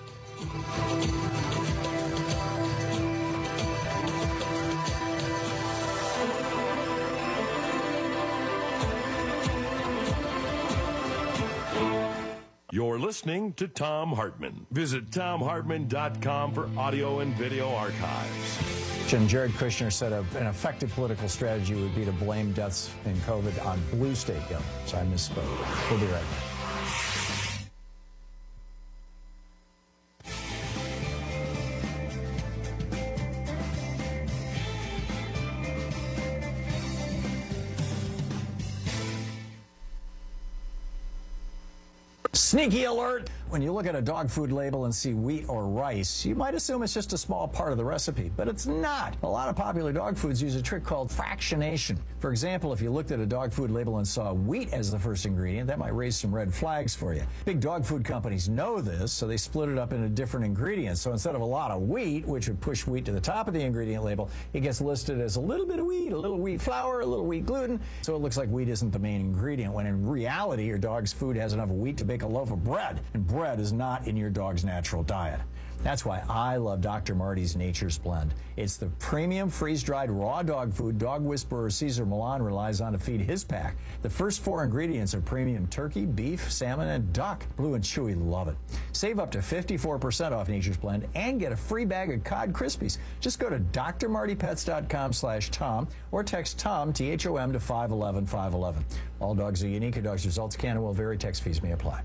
You're listening to Thom Hartmann. Visit Thom Hartmann dot com for audio and video archives. And Jared Kushner said a, an effective political strategy would be to blame deaths in COVID on blue state governors. I misspoke. We'll be right back. Sneaky alert! When you look at a dog food label and see wheat or rice, you might assume it's just a small part of the recipe, but it's not. A lot of popular dog foods use a trick called fractionation. For example, if you looked at a dog food label and saw wheat as the first ingredient, that might raise some red flags for you. Big dog food companies know this, so they split it up into different ingredients. So instead of a lot of wheat, which would push wheat to the top of the ingredient label, it gets listed as a little bit of wheat, a little wheat flour, a little wheat gluten, so it looks like wheat isn't the main ingredient, when in reality, your dog's food has enough wheat to bake a loaf of bread, and bread is not in your dog's natural diet. That's why I love Doctor Marty's Nature's Blend. It's the premium freeze-dried raw dog food dog whisperer Cesar Millan relies on to feed his pack. The first four ingredients are premium turkey, beef, salmon, and duck. Blue and Chewy love it. Save up to fifty-four percent off Nature's Blend and get a free bag of Cod Krispies. Just go to D R marty pets dot com slash Tom or text Tom, T H O M, to five one one five one one. All dogs are unique. A dog's results can and will vary. Text fees may apply.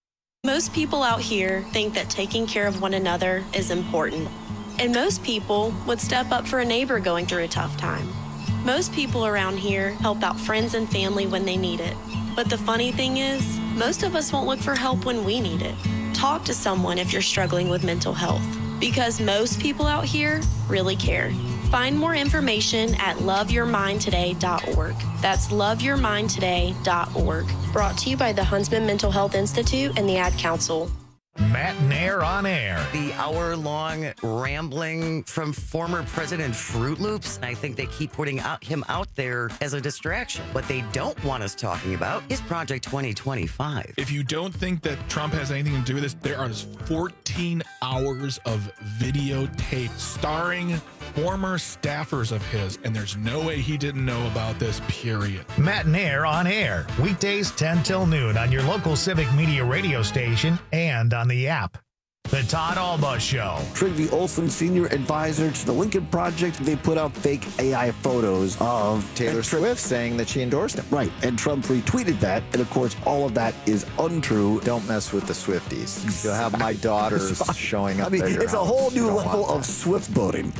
Most people out here think that taking care of one another is important. And most people would step up for a neighbor going through a tough time. Most people around here help out friends and family when they need it. But the funny thing is, most of us won't look for help when we need it. Talk to someone if you're struggling with mental health, because most people out here really care. Find more information at love your mind today dot org. That's love your mind today dot org. Brought to you by the Huntsman Mental Health Institute and the Ad Council. Matt Nair on air. The hour-long rambling from former President Fruit Loops. I think they keep putting out him out there as a distraction. What they don't want us talking about is Project twenty twenty-five. If you don't think that Trump has anything to do with this, there are fourteen hours of videotape starring former staffers of his, and there's no way he didn't know about this, period. Matt Nair on air. Weekdays ten till noon on your local Civic Media radio station and on the app. The Todd Alba Show. Trygve Olsen, senior advisor to the Lincoln Project, they put out fake A I photos of Taylor Swift saying that she endorsed him. Right, and Trump retweeted that, and of course, all of that is untrue. Don't mess with the Swifties. You'll have my daughters showing up. I mean, it's a whole new level of Swift boating.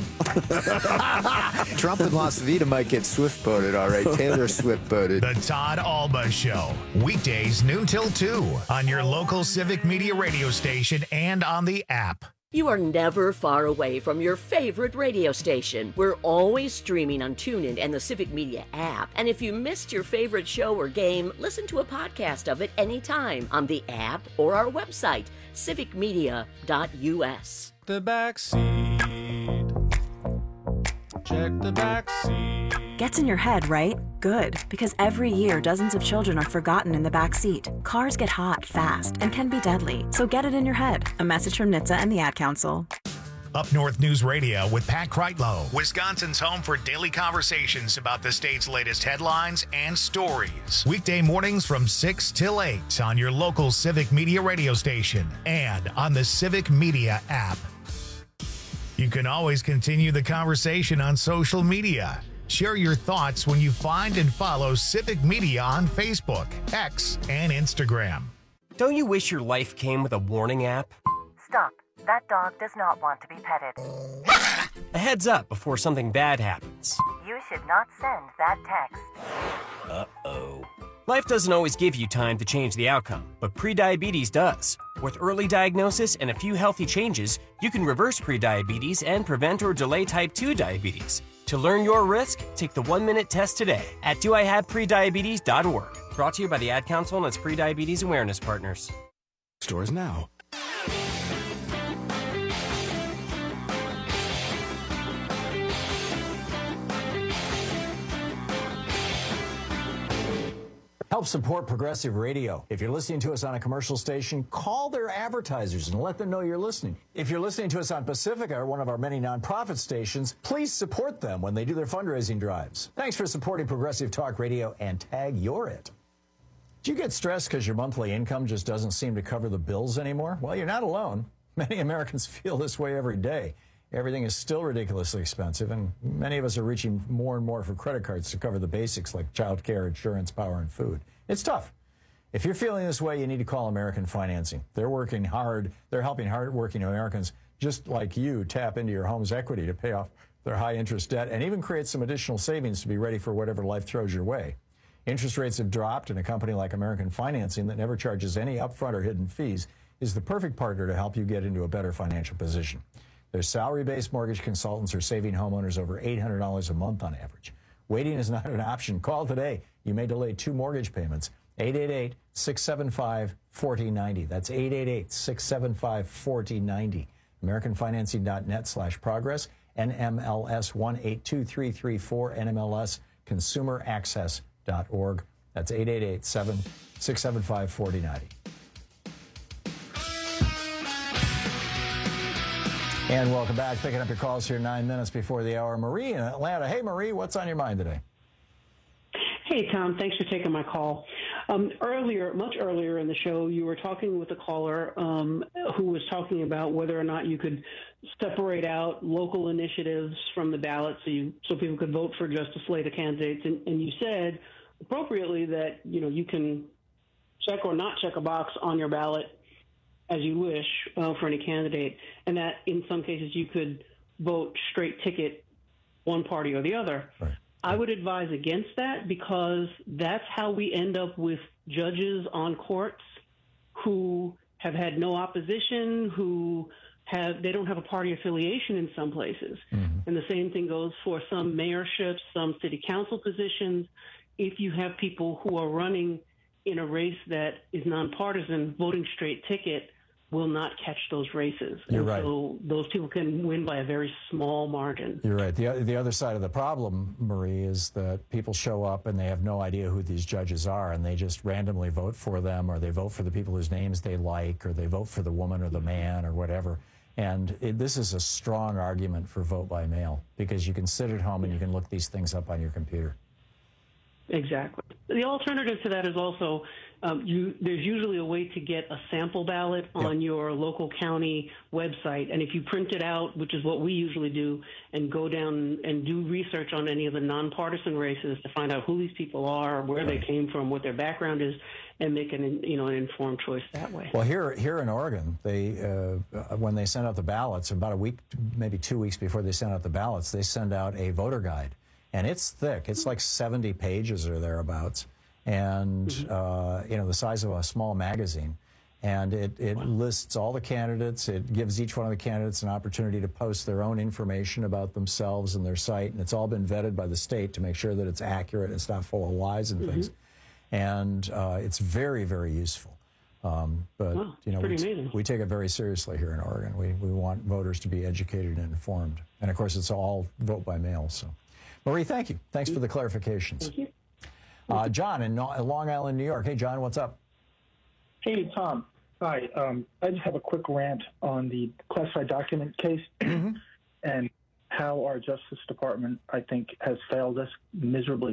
Trump in Las Vegas might get Swift boated, all right. Taylor Swift boated. The Todd Alba Show. Weekdays noon till two on your local Civic Media radio station and on the app. You are never far away from your favorite radio station. We're always streaming on TuneIn and the Civic Media app. And if you missed your favorite show or game, listen to a podcast of it anytime on the app or our website, civic media dot u s. The back seat. Check the back seat. Gets in your head, right? Good, because every year dozens of children are forgotten in the back seat. Cars get hot fast and can be deadly, so get it in your head. A message from N H T S A and the Ad Council. Up North News Radio with Pat Kreitlow, Wisconsin's home for daily conversations about the state's latest headlines and stories. Weekday mornings from six till eight on your local Civic Media radio station and on the Civic Media app. You can always continue the conversation on social media. Share your thoughts when you find and follow Civic Media on Facebook, X, and Instagram. Don't you wish your life came with a warning app? Stop. That dog does not want to be petted. A heads up before something bad happens. You should not send that text. Uh-oh. Life doesn't always give you time to change the outcome, but prediabetes does. With early diagnosis and a few healthy changes, you can reverse prediabetes and prevent or delay type two diabetes. To learn your risk, take the one-minute test today at do I have prediabetes dot org. Brought to you by the Ad Council and its prediabetes awareness partners. Stores now. Help support Progressive Radio. If you're listening to us on a commercial station, call their advertisers and let them know you're listening. If you're listening to us on Pacifica, or one of our many nonprofit stations, please support them when they do their fundraising drives. Thanks for supporting Progressive Talk Radio and tag You're It. Do you get stressed because your monthly income just doesn't seem to cover the bills anymore? Well, you're not alone. Many Americans feel this way every day. Everything is still ridiculously expensive, and many of us are reaching more and more for credit cards to cover the basics like child care, insurance, power, and food. It's tough. If you're feeling this way, you need to call American Financing. They're working hard. They're helping hard-working Americans just like you tap into your home's equity to pay off their high-interest debt and even create some additional savings to be ready for whatever life throws your way. Interest rates have dropped, and a company like American Financing that never charges any upfront or hidden fees is the perfect partner to help you get into a better financial position. Their salary-based mortgage consultants are saving homeowners over eight hundred dollars a month on average. Waiting is not an option. Call today. You may delay two mortgage payments. eight eight eight, six seven five, four zero nine zero. That's eight eight eight, six seven five, four zero nine zero. American Financing dot net slash progress. N M L S one eight two three three four. N M L S consumer access dot org. That's eight eight eight, six seven five, four zero nine zero. And welcome back. Picking up your calls here nine minutes before the hour. Marie in Atlanta. Hey, Marie, what's on your mind today? Hey, Tom. Thanks for taking my call. Um, earlier, much earlier in the show, you were talking with a caller um, who was talking about whether or not you could separate out local initiatives from the ballot so, you, so people could vote for just a slate of candidates. And, and you said appropriately that, you know, you can check or not check a box on your ballot as you wish uh, for any candidate, and that in some cases you could vote straight ticket one party or the other. Right. I would advise against that because that's how we end up with judges on courts who have had no opposition, who have they don't have a party affiliation in some places. Mm-hmm. And the same thing goes for some mayorships, some city council positions. If you have people who are running in a race that is nonpartisan, voting straight ticket will not catch those races. You're and right. So those people can win by a very small margin. You're right. The, the other side of the problem, Marie, is that people show up and they have no idea who these judges are, and they just randomly vote for them, or they vote for the people whose names they like, or they vote for the woman or the man or whatever. And it, this is a strong argument for vote by mail, because you can sit at home and you can look these things up on your computer. Exactly. The alternative to that is also um, you, there's usually a way to get a sample ballot on yep. your local county website. And if you print it out, which is what we usually do, and go down and do research on any of the nonpartisan races to find out who these people are, where right. they came from, what their background is, and make an you know an informed choice that way. Well, here here in Oregon, they uh, when they send out the ballots, about a week, maybe two weeks before they send out the ballots, they send out a voter guide. And it's thick. It's like seventy pages or thereabouts, and uh, you know the size of a small magazine. And it, it lists all the candidates. It gives each one of the candidates an opportunity to post their own information about themselves and their site. And it's all been vetted by the state to make sure that it's accurate, it's not full of lies and mm-hmm. things. And uh, it's very, very useful. Um, but, wow, you know, we, we take it very seriously here in Oregon. We, we want voters to be educated and informed. And, of course, it's all vote by mail. So, Marie, thank you. Thanks for the clarifications. Thank you. Uh, John in Long Island, New York. Hey, John, what's up? Hey, Tom. Hi. Um, I just have a quick rant on the classified document case mm-hmm. and how our Justice Department, I think, has failed us miserably.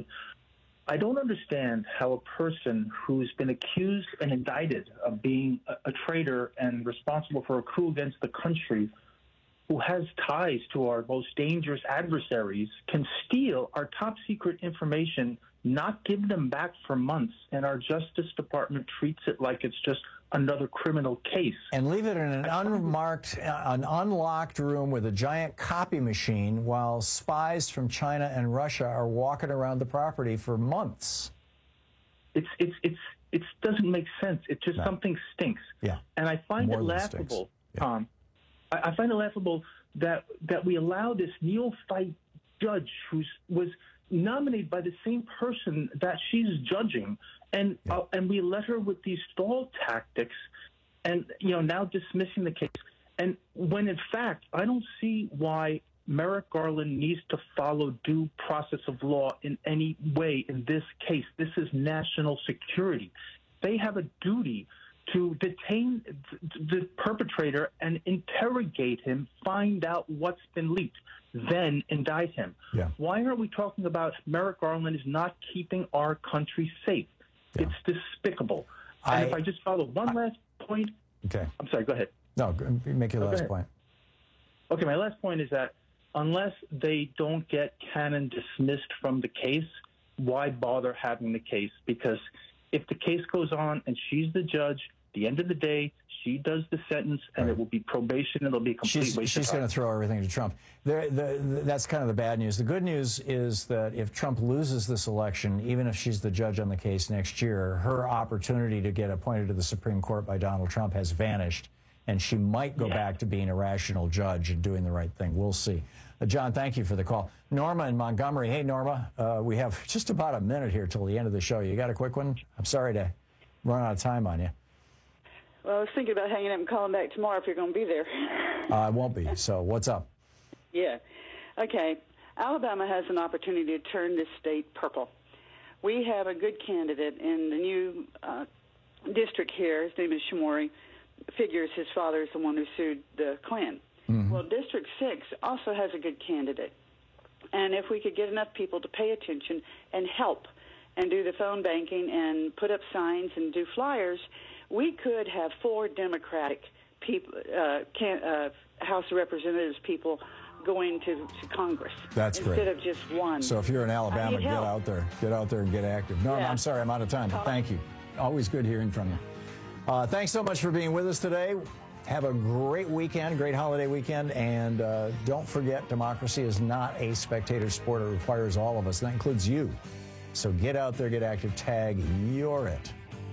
I don't understand how a person who's been accused and indicted of being a, a traitor and responsible for a coup against the country, who has ties to our most dangerous adversaries, can steal our top secret information, not give them back for months, and our Justice Department treats it like it's just another criminal case. And leave it in an unmarked, an unlocked room with a giant copy machine while spies from China and Russia are walking around the property for months. It's, it's, it's, it doesn't make sense. It's just no. something stinks. Yeah. And I find More it laughable, yeah. Tom. I, I find it laughable that, that we allow this neophyte judge who was nominated by the same person that she's judging, and yeah. uh, and we let her with these stall tactics, and you know now dismissing the case. And when in fact I don't see why Merrick Garland needs to follow due process of law in any way in this case. This is national security. They have a duty to detain the perpetrator and interrogate him, find out what's been leaked, then indict him. Yeah. Why are we talking about Merrick Garland is not keeping our country safe? Yeah. It's despicable. I, and if I just follow one I, last point. Okay. I'm sorry, go ahead. No, make your oh, last point. Okay, my last point is that unless they don't get Cannon dismissed from the case, why bother having the case? Because if the case goes on and she's the judge, at the end of the day, she does the sentence, and right. it will be probation, and it'll be a complete she's, waste She's of time. going to throw everything to Trump. The, the, the, that's kind of the bad news. The good news is that if Trump loses this election, even if she's the judge on the case next year, her opportunity to get appointed to the Supreme Court by Donald Trump has vanished, and she might go yeah. back to being a rational judge and doing the right thing. We'll see. Uh, John, thank you for the call. Norma in Montgomery. Hey, Norma, uh, we have just about a minute here till the end of the show. You got a quick one? I'm sorry to run out of time on you. Well, I was thinking about hanging up and calling back tomorrow if you're going to be there. uh, I won't be. So what's up? Yeah. Okay. Alabama has an opportunity to turn this state purple. We have a good candidate in the new uh, district here. His name is Shimori. Figures his father is the one who sued the Klan. Mm-hmm. Well, District six also has a good candidate. And if we could get enough people to pay attention and help and do the phone banking and put up signs and do flyers, we could have four Democratic people, uh, can, uh, House of Representatives people going to, to Congress. That's instead great. of just one. So if you're in Alabama, get help. out there. Get out there and get active. No, yeah. I'm sorry, I'm out of time. But thank you. Always good hearing from you. Uh, thanks so much for being with us today. Have a great weekend, great holiday weekend, and uh, don't forget, democracy is not a spectator sport. It requires all of us. That includes you. So get out there, get active, tag, you're it.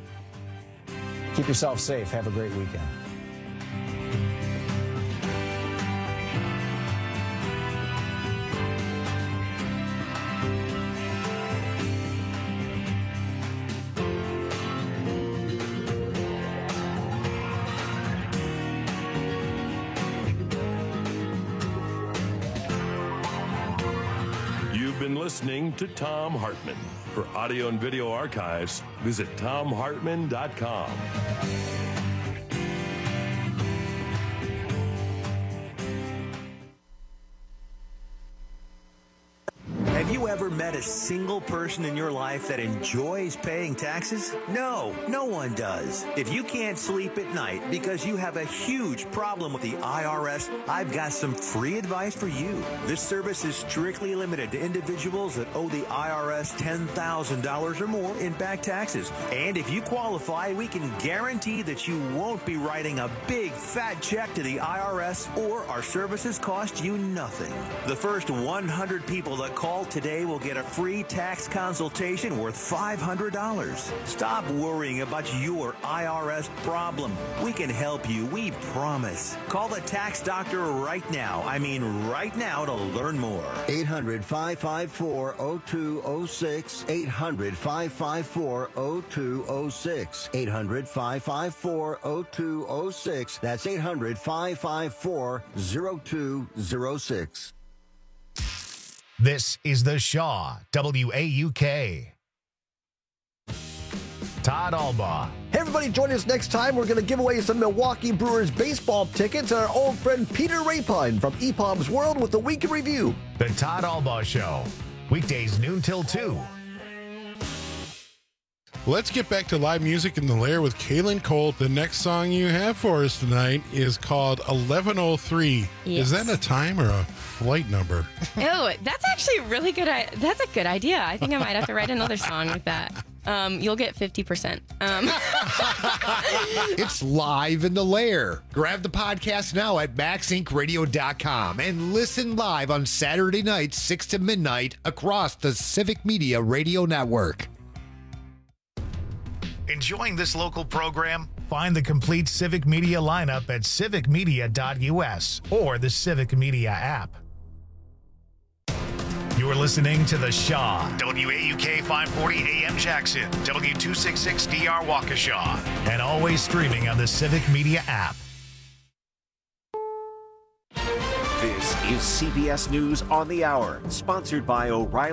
Keep yourself safe. Have a great weekend. You've been listening to Thom Hartmann. For audio and video archives, visit thom hartmann dot com. Have you ever met a single person in your life that enjoys paying taxes? No, no one does. If you can't sleep at night because you have a huge problem with the I R S, I've got some free advice for you. This service is strictly limited to individuals that owe the I R S ten thousand dollars or more in back taxes. And if you qualify, we can guarantee that you won't be writing a big fat check to the I R S, or our services cost you nothing. The first one hundred people that call today today will get a free tax consultation worth five hundred dollars. Stop worrying about your I R S problem. We can help you, we promise. Call the tax doctor right now. I mean right now to learn more. eight hundred, five five four, zero two zero six. eight hundred, five five four, zero two zero six. eight hundred, five five four, zero two zero six. That's eight hundred, five five four, zero two zero six. This is The Shaw, W A U K. Todd Albaugh. Hey, everybody, join us next time. We're going to give away some Milwaukee Brewers baseball tickets and our old friend Peter Rapine from E P O M's World with the Week in Review. The Todd Albaugh Show, weekdays noon till two. Let's get back to live music in the Lair with Kaylin Cole. The next song you have for us tonight is called eleven oh three. Yes. Is that a time or a flight number? Oh, that's actually a really good. I- that's a good idea. I think I might have to write another song with that. Um, you'll get fifty percent. Um. It's live in the Lair. Grab the podcast now at max inc radio dot com and listen live on Saturday nights, six to midnight, across the Civic Media Radio Network. Enjoying this local program? Find the complete Civic Media lineup at civic media dot u s or the Civic Media app. You're listening to The Shaw, W A U K five forty A M Jackson, W two sixty-six D R Waukesha, and always streaming on the Civic Media app. This is C B S News on the Hour, sponsored by O'Reilly.